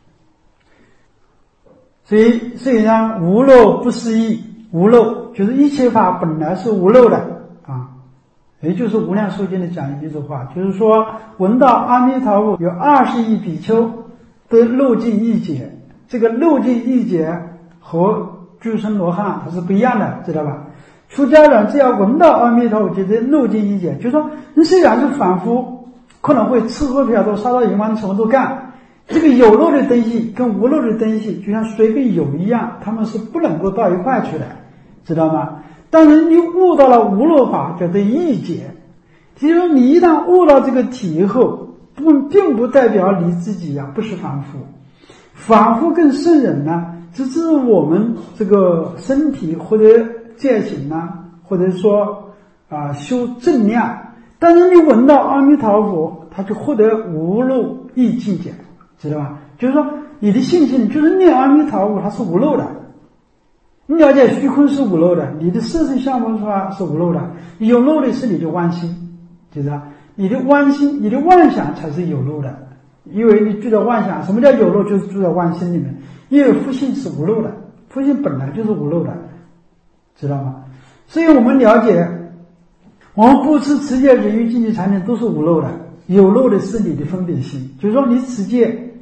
所以呢，无漏不思议，无漏就是一切法本来是无漏的也就是无量寿经的讲一句话，就是说闻到阿弥陀佛有20亿比丘的漏尽意解，这个漏尽意解和诸生罗汉它是不一样的，知道吧？出家人只要闻到阿弥陀佛就是漏尽意解，就是说你虽然是凡夫，可能会吃喝嫖赌杀盗淫妄什么都干，这个有漏的东西跟无漏的东西就像水跟油一样，他们是不能够到一块去的，知道吗？但是你悟到了无漏法，叫做意解。就是说你一旦悟到这个体以后，并不代表你自己不是凡夫。凡夫跟圣人呢，只是我们这个身体或者戒行或者说修正量。但是你闻到阿弥陀佛，他就获得无漏意境界，知道吧？就是说你的信心就是念阿弥陀佛，它是无漏的。你了解虚空是无漏的，你的色身相分法是无漏的，有漏的是你的妄心，就是你的妄心，你的妄想才是有漏的，因为你住在妄想。什么叫有漏？就是住在妄心里面。因为福性是无漏的，福性本来就是无漏的，知道吗？所以我们了解，我们布施、持戒、忍辱、精进、禅定都是无漏的，有漏的是你的分别心。就是说你持戒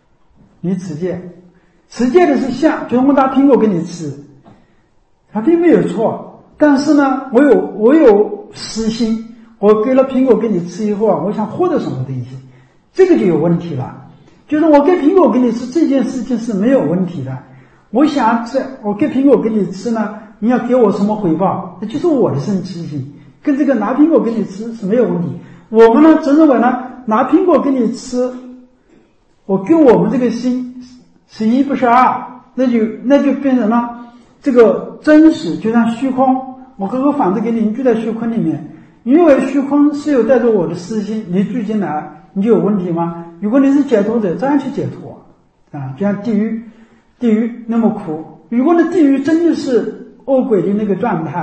的是相，就是我拿苹果给你吃，它并没有错，但是呢，我有私心，我给了苹果给你吃以后我想获得什么东西，这个就有问题了。就是我给苹果给你吃这件事情是没有问题的，我给苹果给你吃呢，你要给我什么回报？那就是我的生气心，跟这个拿苹果给你吃是没有问题。我们呢，只认为呢，拿苹果给你吃，我跟我们这个心是一不是二，那就变成了这个真实，就像虚空，我搁个房子给你，你住在虚空里面，因为虚空是有带着我的私心，你住进来，你就有问题吗？如果你是解脱者，照样去解脱就像地狱那么苦。如果你地狱真的是恶鬼的那个状态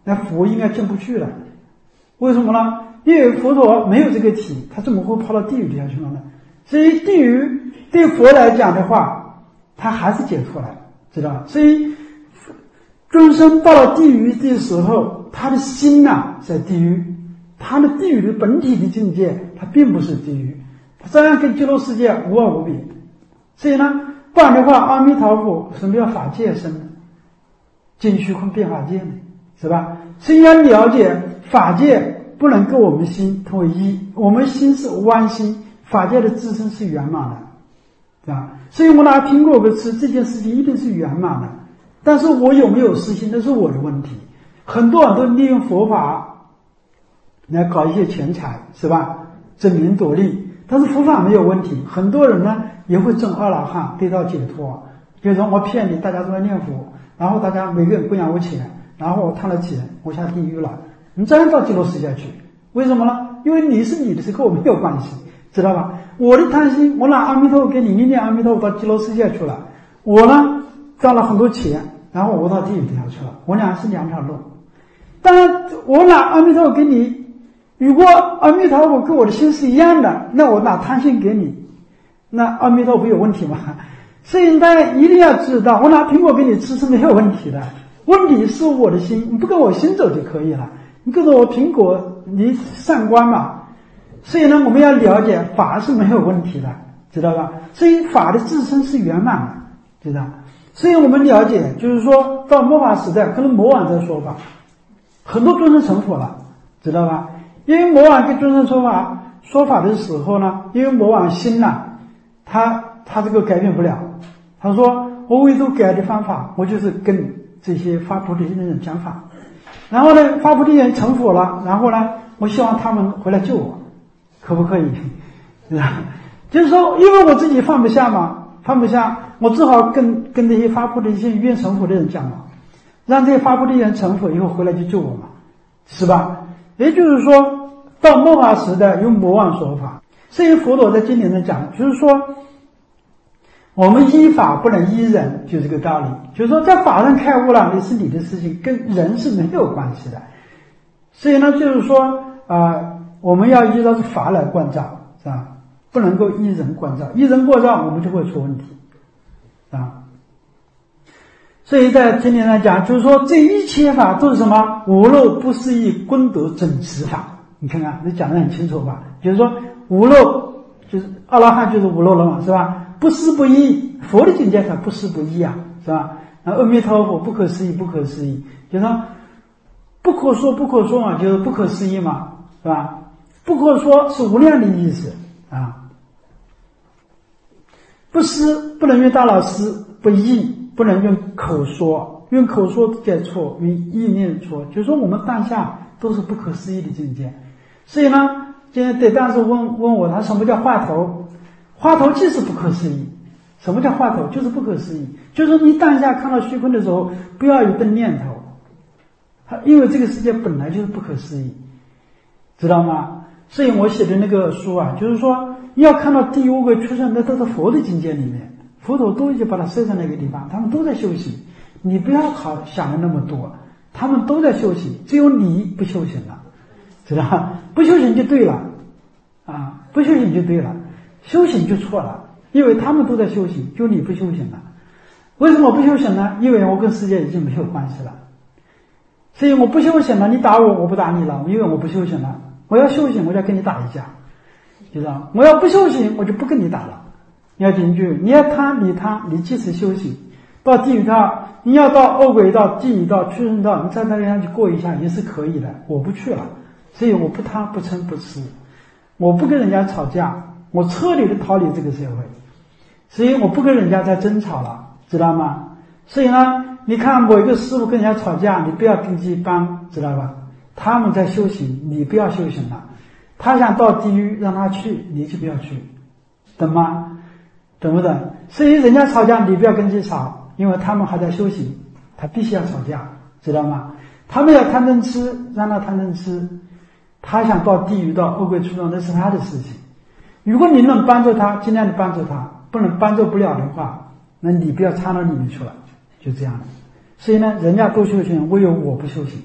那佛应该进不去了。为什么呢？因为佛陀没有这个体，他怎么会跑到地狱底下去了呢？所以地狱对佛来讲的话，他还是解脱了，知道吧？所以众生到了地狱的时候，他的心在地狱，他的地狱的本体的境界，它并不是地狱，它照样跟极乐世界无二无别。所以呢，不然的话，阿弥陀佛什么叫法界身呢？尽虚空变法界呢，是吧？所以要了解法界不能跟我们心同为一，我们心是弯心，法界的自身是圆满的，对吧？所以我拿苹果给吃这件事情一定是圆满的，但是我有没有实行，那是我的问题。很多人都利用佛法来搞一些钱财，是吧？争名夺利，但是佛法没有问题。很多人呢也会证阿罗汉，得到解脱。比如说我骗你，大家都在念佛，然后大家每个人供养我钱，然后我贪了钱，我下地狱了，你照样到极乐世界去。为什么呢？因为你是你的事，跟我没有关系，知道吧？我的贪心，我拿阿弥陀佛给你，你念阿弥陀佛到极乐世界去了，我呢赚了很多钱，然后我到地狱底下去了，我俩是两条路。当然我拿阿弥陀佛给你，如果阿弥陀佛跟我的心是一样的，那我拿贪心给你，那阿弥陀佛有问题吗？所以大家一定要知道，我拿苹果给你吃是没有问题的，问题是我的心，你不跟我心走就可以了。你跟着我苹果，你上官嘛。所以呢，我们要了解法是没有问题的，知道吧？所以法的自身是圆满的，知道。所以我们了解，就是说到末法时代，可能魔王在说法，很多众生成佛了，知道吧？因为魔王跟众生说法的时候呢，因为魔王心他这个改变不了，他说我唯独改的方法，我就是跟这些发菩提心的人讲法，然后呢发菩提人成佛了，然后呢我希望他们回来救我，可不可以？就是说因为我自己放不下嘛，放不下，我只好跟这些发菩提心愿成佛的人讲嘛，让这些发菩提人成佛以后回来就救我嘛，是吧？也就是说到末法时代由魔王说法，所以佛陀在经典上讲，就是说我们依法不能依人，就这个道理。就是说在法上开悟了，那是你的事情，跟人是没有关系的。所以呢，就是说我们要依照法来关照，是吧？不能够依人关照，依人关照我们就会出问题，啊。所以在经典上讲，就是说这一切法都是什么？无漏不思议功德真实法。你看看，这讲得很清楚吧？就是说无漏就是阿罗汉就是无漏了嘛，是吧？不思不议，佛的境界才不思不议啊，是吧？阿弥陀佛不可思议，不可思议，就是说不可说不可说嘛，就是不可思议嘛，是吧？不可说是无量的意思啊。不思不能用大脑思，不议不能用口说，用口说解错，用意念错，就是说我们当下都是不可思议的境界。所以呢，今天得当时问我，他什么叫话头？话头即是不可思议。什么叫话头？就是不可思议。就是说你当下看到虚空的时候，不要有一个念头，因为这个世界本来就是不可思议，知道吗？所以我写的那个书啊，就是说你要看到地狱恶鬼畜生，那都是佛的境界里面，佛陀都已经把它设在那个地方，他们都在修行。你不要想的那么多，他们都在修行，只有你不修行了，知道吗？不修行就对了啊，不修行就对了，修行就错了，因为他们都在修行，就你不修行了。为什么不修行呢？因为我跟世界已经没有关系了，所以我不修行了，你打我，我不打你了，因为我不修行了。我要修行，我就要跟你打一架，知道吗？我要不修行，我就不跟你打了。你要记住，你要贪，你即使修行，到地狱道，你要到恶鬼道、地狱道、畜生道，你在那边去过一下也是可以的。我不去了，所以我不贪、不嗔、不痴，我不跟人家吵架，我彻底的逃离这个社会，所以我不跟人家再争吵了，知道吗？所以呢，你看某一个师傅跟人家吵架，你不要跟其帮，知道吧？他们在修行，你不要修行了。他想到地狱，让他去，你就不要去，懂吗？懂不懂？所以人家吵架，你不要跟其吵，因为他们还在修行，他必须要吵架，知道吗？他们要贪嗔痴，让他贪嗔痴。他想到地狱到恶鬼畜生，那是他的事情。如果你能帮助他，尽量的帮助他；不能帮助不了的话，那你不要插到里面去了，就这样。所以呢，人家都修行，唯有我不修行。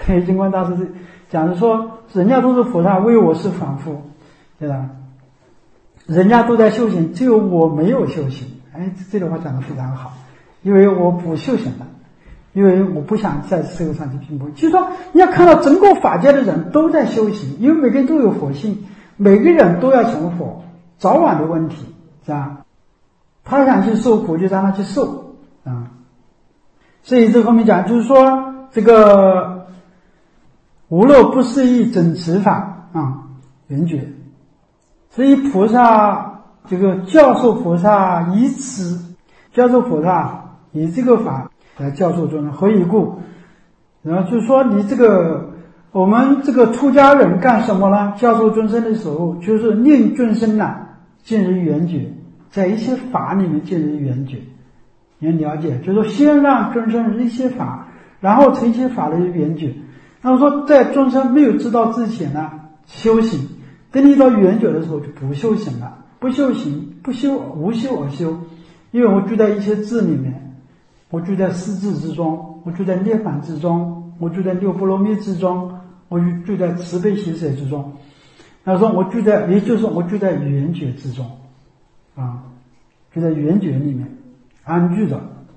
所以金光大师讲的说，人家都是菩萨，为我是凡夫，对吧？人家都在修行，只有我没有修行。这句话讲得非常好，因为我不修行了，因为我不想在社会上去拼搏。就是说，你要看到整个法界的人都在修行，因为每个人都有佛性，每个人都要成佛，早晚的问题，是吧？他想去受苦，就让他去受啊。所以这后面讲，就是说这个无漏不思议整持法啊，圆觉。所以菩萨这个教授菩萨以此教授菩萨以这个法来教授众生，何以故？然后就是说，你这个我们这个出家人干什么呢？教授众生的时候，就是令众生进入圆觉，在一些法里面进入圆觉。你要了解，就是说先让众生一些法，然后成一些法的圆觉。那么说，在众生没有知道之前呢，修行。等你到圆觉的时候就不修行了，不修行，不修，无修而修。因为我住在一些智里面，我住在四智之中，我住在涅槃之中，我住在六波罗蜜之中，我住在慈悲喜舍之中。那说我住在，也就是我住在圆觉之中啊，就在圆觉里面安居着。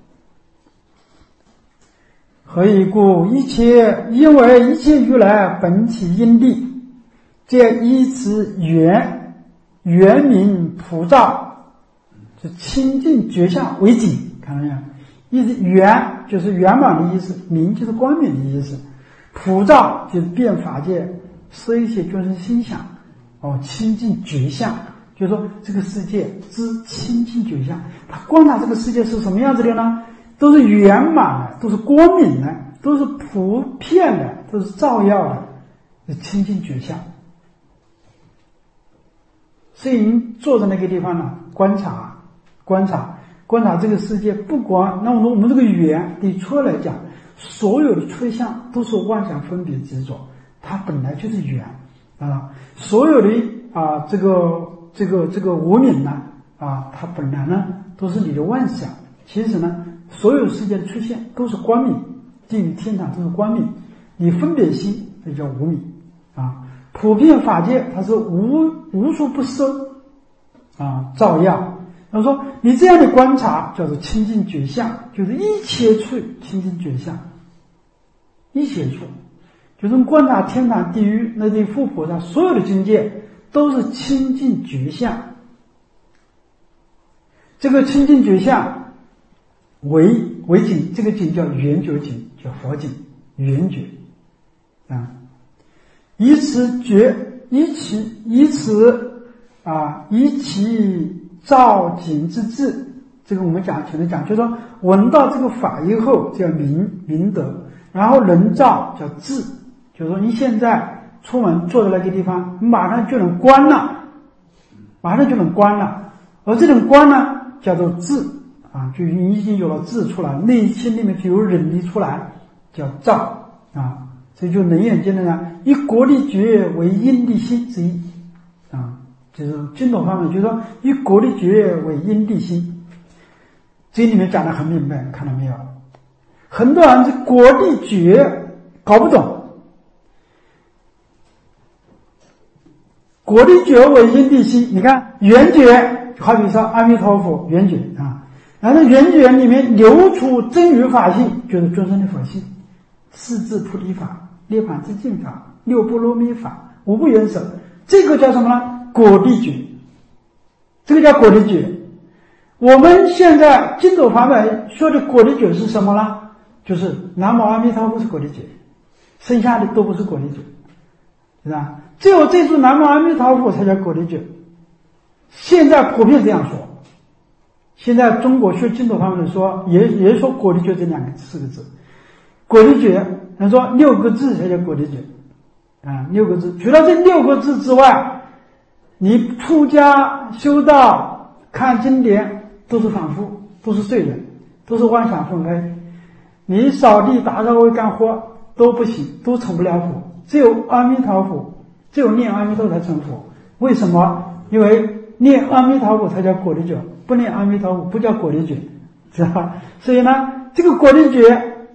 何以故？因为一切如来本起因地，这依此圆明普照，就清净觉相为景，看到没有？意思圆就是圆满的意思，明就是光明的意思，普照就是变法界，摄一切众生心想，清净觉相，就是说这个世界之清净觉相，他观察这个世界是什么样子的呢？都是圆满的，都是光明的，都是普遍的，都是照耀的，清净觉相。所以您坐在那个地方呢，观察这个世界，不光那我们这个圆对出来讲，所有的出相都是妄想分别执着，它本来就是圆啊。所有的这个无明呢它本来呢都是你的妄想。其实呢，所有世界的出现都是光明，地狱天堂都是光明，你分别心那叫无明啊。普遍法界它是无处不收照耀。他说你这样的观察叫做清净觉相，就是一切处清净觉相，一切处就是观察天堂地狱那些佛菩萨所有的境界都是清净觉相。这个清净觉相为景，这个景叫圆觉景，叫佛景，圆觉以此照景之智，这个我们前面讲，就是说闻到这个法以后叫明德，然后能照叫智，就是说你现在出门坐在那个地方，马上就能观了，而这种观呢叫做智就已经有了智出来，内心里面就有忍力出来，叫照所以就能眼见的呢，以国力觉为因地心之一就是净土方面，就是说以国力觉为因地心，这里面讲得很明白，看到没有？很多人这国力觉搞不懂，国力觉为因地心，你看圆觉，好比说阿弥陀佛圆觉然后圆觉里面流出真如法性，就是众生的法性，四智菩提法、涅槃之境法、六波罗蜜法、无不圆手，这个叫什么呢？果地觉，这个叫果地觉。我们现在净土法门说的果地觉是什么呢？就是南无阿弥陀佛是果地觉，剩下的都不是果地觉，是吧？只有这句南无阿弥陀佛才叫果地觉。现在普遍这样说，现在中国学净土法门的说也说果地觉这4个字，果地觉，他说6个字才叫果地觉6个字。除了这6个字之外，你出家修道看经典都是凡夫，都是罪人，都是妄想分开，你扫地打扫为干活都不行，都成不了佛。只有阿弥陀佛，只有念阿弥陀佛才成佛。为什么？因为念阿弥陀佛才叫果地觉，不念阿弥陀佛不叫果地觉，知道吧？所以呢，这个果地觉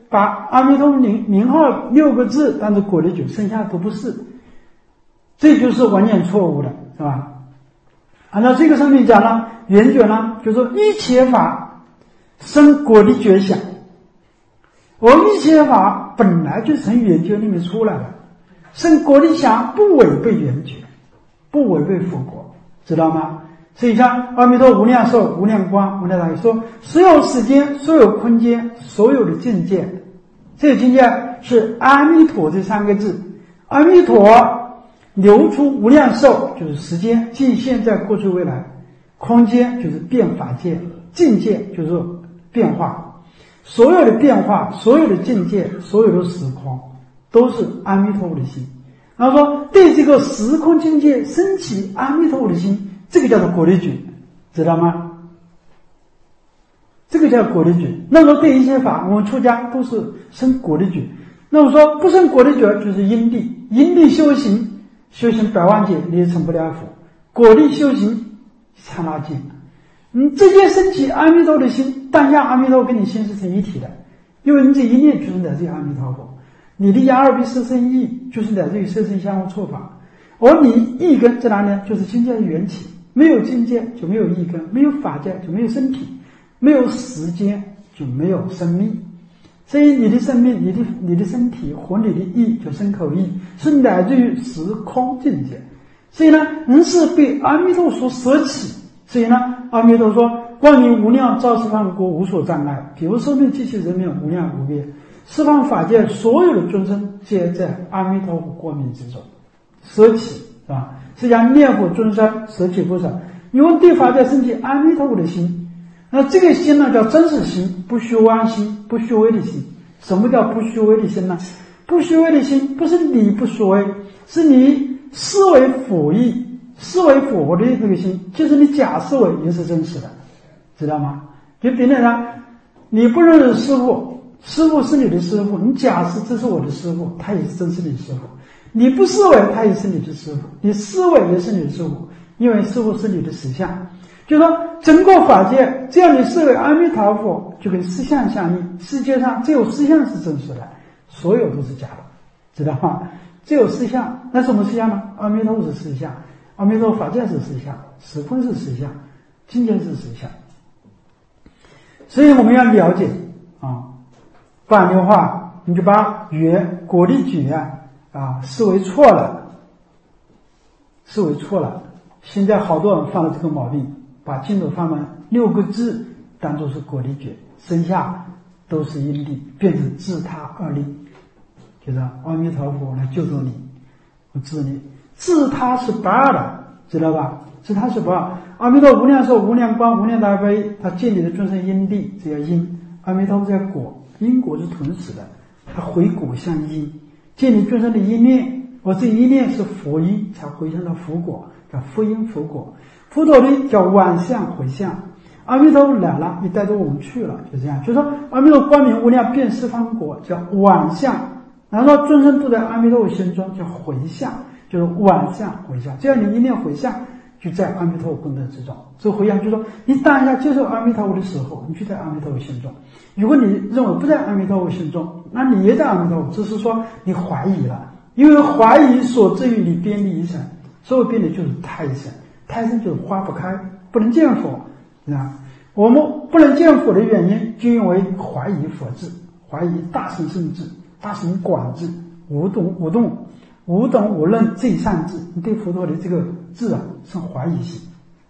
把阿弥陀佛名号6个字当做果力举，剩下都不是，这就是完全错误的，是吧？按照这个上面讲呢，圆觉呢，就说一切法生果力觉想，我们一切法本来就从圆觉里面出来的，生果力想不违背圆觉，不违背佛果，知道吗？所以像阿弥陀无量寿、无量光、无量大说，所有时间、所有空间、所有的境界，这个境界是阿弥陀这3个字。阿弥陀流出无量寿，就是时间，即现在、过去、未来；空间就是变法界，境界就是变化。所有的变化、所有的境界、所有的时空，都是阿弥陀佛的心。然后说，对这个时空境界升起阿弥陀佛的心，这个叫做果力举，知道吗？这个叫果力举。那么对一切法，我们出家都是生果力举。那么说不生果力举就是因地，因地修行100万劫你也成不了佛，果力修行刹那境。你直接升起阿弥陀的心，当下阿弥陀跟你心是成一体的，因为你这一念就是来自于阿弥陀佛，你的雅尔比色身意就是来自于色身相互错法，而你意根在哪里呢？就是境界的缘起。没有境界就没有意根，没有法界就没有身体，没有时间就没有生命。所以你的生命、你的身体和你的意，就身口意，是来自于时空境界。所以呢，人是被阿弥陀所舍起。所以呢，阿弥陀说：“光明无量，照十方国，无所障碍。比如寿命极其人民，无量无边。十方法界所有的众生，皆在阿弥陀佛光明之中。舍起，是吧？是讲念佛尊生，舍起不舍。因为对法界升起阿弥陀佛的心，那这个心呢，叫真实心，不虚妄心，不虚伪的心。什么叫不虚伪的心呢？不虚伪的心，不是你不虚伪，是你思维佛意。”思维佛的这个心，就是你假思维也是真实的，知道吗？就比如说，你不认识师父，师父是你的师父，你假设这是我的师父，他也是真是你的师父。你不思维，他也是你的师父；你思维也是你的师父，因为师父是你的实相。就说整个法界，只要你思维阿弥陀佛，就跟实相相应。世界上只有实相是真实的，所有都是假的，知道吗？只有实相，那什么实相呢？阿弥陀佛是实相。阿弥陀法界是实相，时空是实相，境界是实相。所以我们要了解不然的话，你就把果力举视为错了，视为错了。现在好多人犯了这个毛病，把净土法门6个字当作是果力举，剩下都是因地，变成自他二力，就是阿弥陀佛来救助你，我治你。自他是不二的，知道吧？自他是不二。阿弥陀无量寿、无量光、无量大悲，他建立的众生因地，这叫因。阿弥陀佛叫果，因果是同时的，他回果向因，建立众生的因念，我这一念是佛因，才回向到佛果，叫佛因佛果。佛陀的叫往向回向，阿弥陀佛来了，你带着我们去了，就这样。就说阿弥陀光明无量遍十方国，叫往向，然后众生都在阿弥陀佛心中，叫回向。就是往向回向，只要你一念回向，就在阿弥陀佛功德之中。这回向就是说，你当下接受阿弥陀佛的时候，你就在阿弥陀佛心中。如果你认为不在阿弥陀佛心中，那你也在阿弥陀佛，只是说你怀疑了，因为怀疑所至于你边离一生，所有边离就是胎生，胎生就是花不开，不能见佛。我们不能见佛的原因，就因为怀疑佛智，怀疑大乘圣智、大乘广智、无懂无论最善智，你对佛陀的这个智是怀疑心。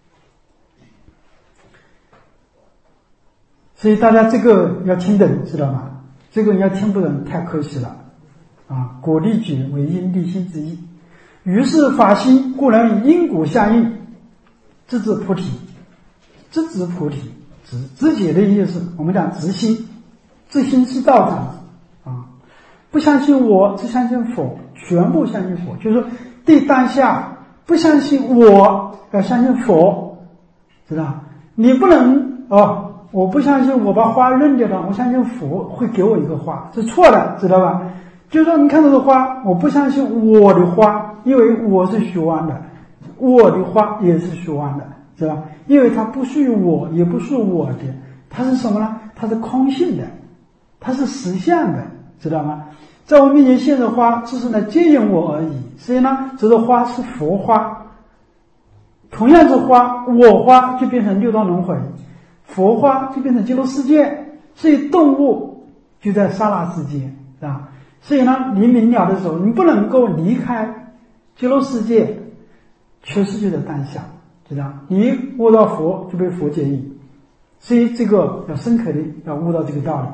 所以大家这个要听懂，知道吗？这个你要听不懂太可惜了果力举为因地心之意，于是法心故能因果相应，直至菩提。直指菩提，直解的意思，我们讲直心，直心是道场不相信我，只相信佛，全部相信佛，就是说对当下不相信我，要相信佛，知道？你不能我不相信我把花扔掉了，我相信佛会给我一个花，是错的，知道吧？就是说你看到的花，我不相信我的花，因为我是虚妄的，我的花也是虚妄的，知道吧？因为它不属于我，也不是我的，它是什么呢？它是空性的， 它是实相的，知道吗？在我面前现的花只是来接引我而已，所以呢，这个花是佛花。同样是花，我花就变成六道轮回，佛花就变成极乐世界，所以动物就在刹那世界，是吧？所以呢，你明了的时候，你不能够离开极乐世界，全世界的当下，知道？你悟到佛就被佛接引，所以这个要深刻的要悟到这个道理。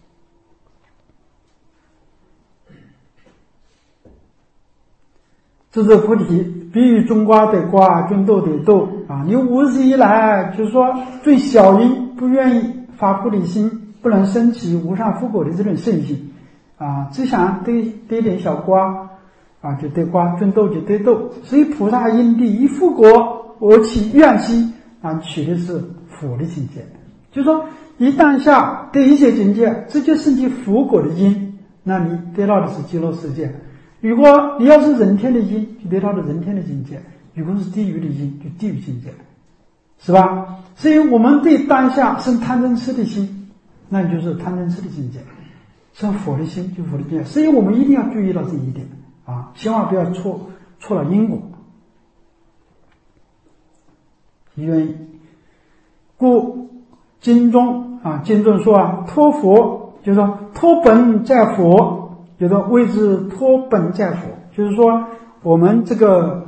这是菩提，比喻种瓜得瓜，种豆得豆啊！你无始以来，就是说最小因不愿意发菩提心，不能升起无上福果的这种圣性啊，只想得点小瓜啊，就得瓜；种豆就得豆。所以菩萨因地一复果，我起愿心啊，取的是佛的境界。就是说，一旦下对一切境界直接升起福果的因，那你得到的是极乐世界。如果你要是人天的因，就得到了人天的境界；如果是地狱的因，就地狱境界，是吧？所以我们对当下生贪嗔痴的心，那你就是贪嗔痴的境界；生佛的心，就佛的境界。所以我们一定要注意到这一点啊，千万不要错了因果。原因，故经中说托佛，就是说托本在佛。有的谓之托本在佛，就是说我们这个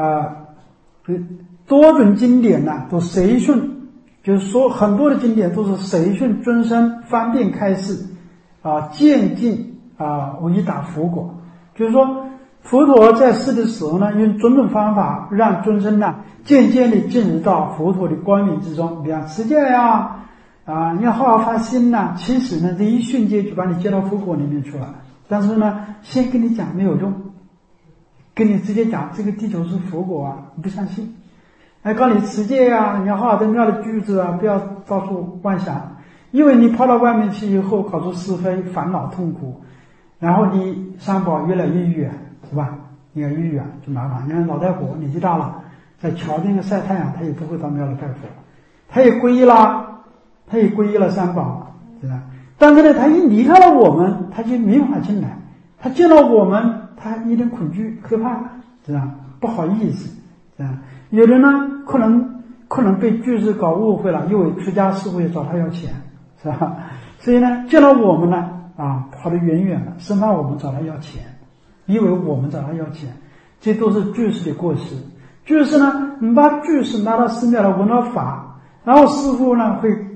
多种经典呢都随顺，就是说很多的经典都是随顺尊生方便开示渐进为达佛果。就是说佛陀在世的时候呢，用种种方法让尊生呢渐渐地进入到佛陀的光明之中，比方持戒呀你要好好发心呐，其实呢这一瞬间就把你接到佛果里面去了。但是呢，先跟你讲没有用，跟你直接讲这个地球是佛果啊，你不相信。告诉你持戒啊，你要好好的妙的句子啊，不要到处妄想，因为你跑到外面去以后，搞出是非、烦恼、痛苦，然后你三宝越来越远，是吧？越来越远就麻烦。你看老太婆年纪大了，在桥边晒太阳，她也不会到庙里拜佛，她也皈依了三宝，是吧？但是呢，他一离开了我们，他就没法进来。他见到我们，他一点恐惧、害怕，是吧？不好意思，是吧？有的呢，可能被居士搞误会了，以为出家师傅也找他要钱，是吧？所以呢，见到我们呢，跑得远远的，生怕我们找他要钱，以为我们找他要钱，这都是居士的过失。居士呢，你把居士拿到寺庙来闻到法，然后师傅呢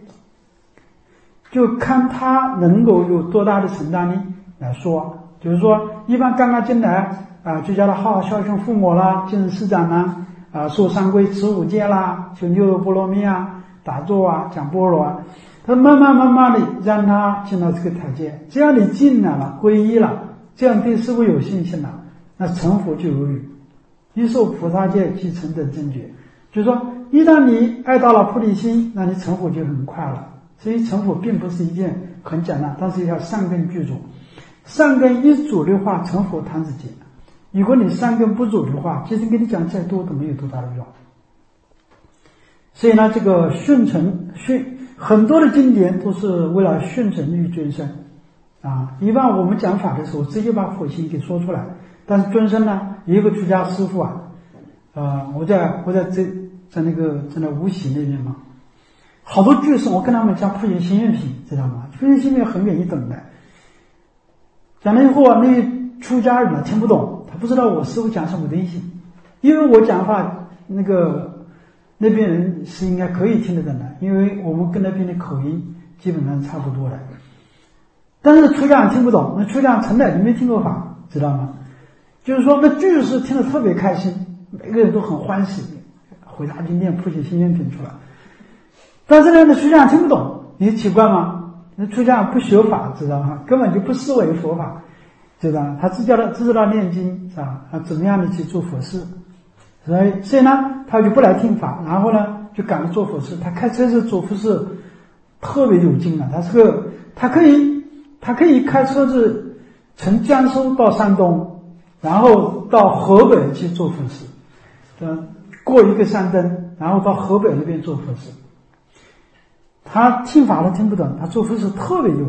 就看他能够有多大的承担力来说，就是说一般刚刚进来就叫他好好孝顺父母啦，敬事师长啦，受三皈持五戒啦，修六度波罗蜜打坐讲般若他慢慢的让他进到这个台阶，只要你进来了，皈依了，这样对师父有信心了，那成佛就有余，一受菩萨戒即成等正觉。就是说一旦你爱到了菩提心，那你成佛就很快了。所以成佛并不是一件很简单，但是要善根具足。善根一足的话，成佛弹指间。如果你善根不足的话，即使跟你讲再多都没有多大的用。所以呢，这个很多的经典都是为了训成于尊生一般我们讲法的时候，直接把佛性给说出来。但是尊生呢，有一个出家师父我在那无锡那边嘛。好多居士，我跟他们讲普贤行愿品，知道吗？普贤行愿很容易懂的。讲了以后那出家人听不懂，他不知道我师父讲什么东西，因为我讲话那边人是应该可以听得懂的，因为我们跟那边的口音基本上差不多的。但是出家人听不懂，那出家人从来就没听过法，知道吗？就是说那居士听得特别开心，每个人都很欢喜，回答经典普贤行愿品出来。但是呢，那出家人听不懂，你奇怪吗？那出家人不学法，知道吗？根本就不视为佛法，知道吗？他只知道念经，是吧？怎么样的去做佛事，所以呢，他就不来听法，然后呢，就赶着做佛事。他开车子做佛事特别有劲他可以开车子从江苏到山东，然后到河北去做佛事，过一个山灯，然后到河北那边做佛事。他听法都听不懂，他做佛事特别有劲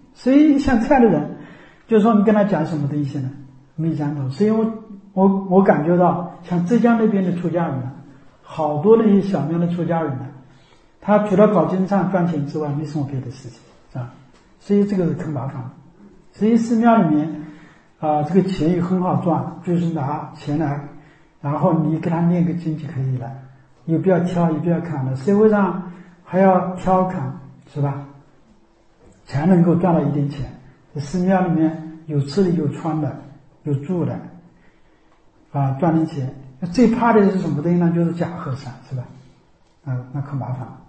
所以像这样的人，就是说你跟他讲什么东西呢？没讲懂。所以我感觉到，像浙江那边的出家人呢，好多那些小庙的出家人呢，他除了搞经忏赚钱之外，没什么别的事情，是吧？所以这个是很麻烦。所以寺庙里面这个钱也很好赚，就是拿钱来，然后你给他念个经就可以了，也不要挑，也不要砍的。社会上还要挑砍，是吧？才能够赚到一点钱。寺庙里面有吃的，有穿的，有住的，赚点钱。最怕的是什么东西呢？就是假和尚，是吧？那可麻烦了。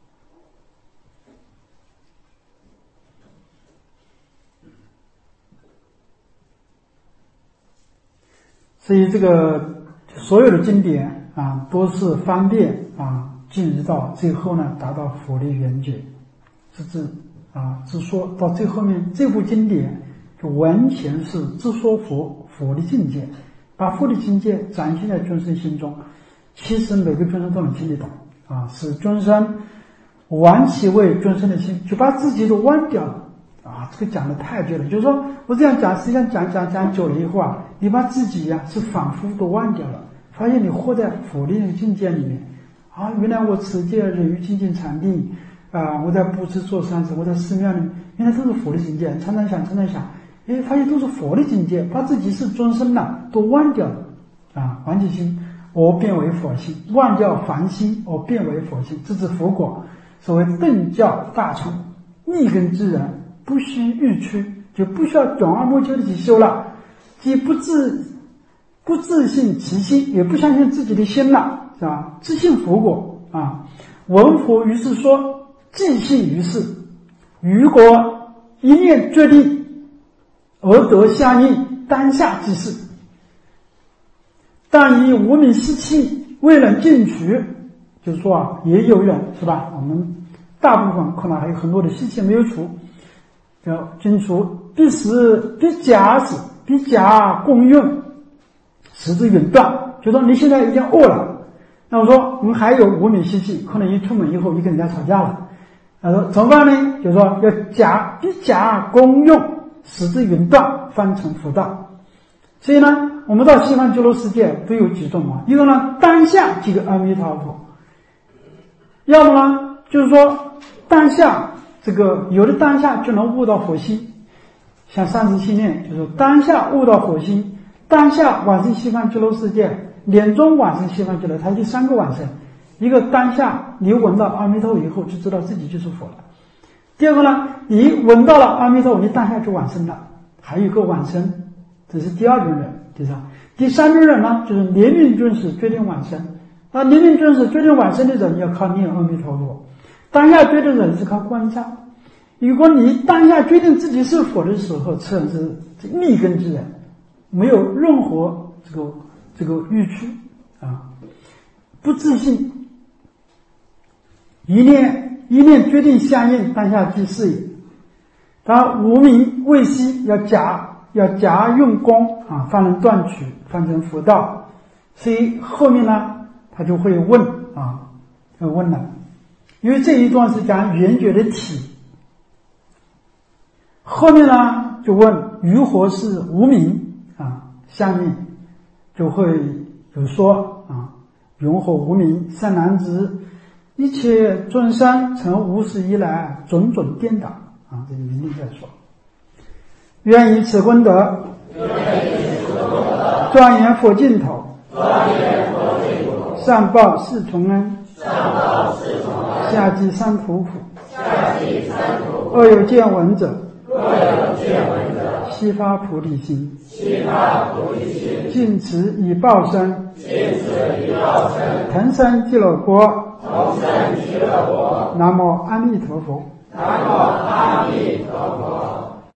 所以这个所有的经典都是方便进入到最后呢，达到佛力圆觉，只说到最后面这部经典就完全是只说佛的境界，把佛的境界展现在众生心中。其实每个众生都能听得懂使众生挽起为众生的心，就把自己都忘掉了这个讲的太对了。就是说我这样讲，实际上讲久了以后你把自己是仿佛都忘掉了，发现你活在佛的境界里面原来我持戒忍辱精进禅定我在布施做善事，我在寺庙里面，原来都是佛的境界。常常想发现都是佛的境界，把自己是众生都忘掉了忘记心而变为佛心，忘掉凡心而变为佛心，这是佛果。所谓顿教大乘，逆根之人不需欲区，就不需要转而摸求的去修了，既不自信其心，也不相信自己的心了，是吧？自信佛果闻佛于是说，既信于是，如果一念决定而得相应，当下即是。但以无明习气未能尽除，就是说也有人，是吧？我们大部分可能还有很多的习气没有除，要尽除，必假共用，使之永断。就说你现在已经饿了，那我说我们还有无明习气，可能一出门以后你跟人家吵架了，他说怎么办呢？就是说要必假共用，使之永断，方成佛道。所以呢，我们到西方极乐世界都有几种一个呢，当下即个阿弥陀佛；要么呢，就是说当下这个有的当下就能悟到佛心，像上次信念就是当下悟到佛心，当下往生西方极乐世界，年终往生西方极乐，它第三个往生。一个当下你闻到阿弥陀以后就知道自己就是佛了，第二个呢，你闻到了阿弥陀，你当下就往生了，还有一个往生，这是第二种人，第三种人呢，就是临命终时决定往生。那临命终时决定往生的人，要靠念阿弥陀佛；当下决定人是靠观察。如果你当下决定自己是佛的时候，此人是逆根之人，没有任何这个预区不自信，一念决定相应，当下即是也。当无明未息，要假用功方能断取，方成佛道。所以后面呢，他就会问了，因为这一段是讲圆觉的体，后面呢就问如何是无明下面就会有说云何无明？善男子，一切众生从无始以来种种颠倒这个明令在说。愿以此功德，庄严佛净土，上报四重恩，下济三途苦。若有见闻者，悉发菩提心，尽此以报身，腾生极乐国。南无阿弥陀佛。南无阿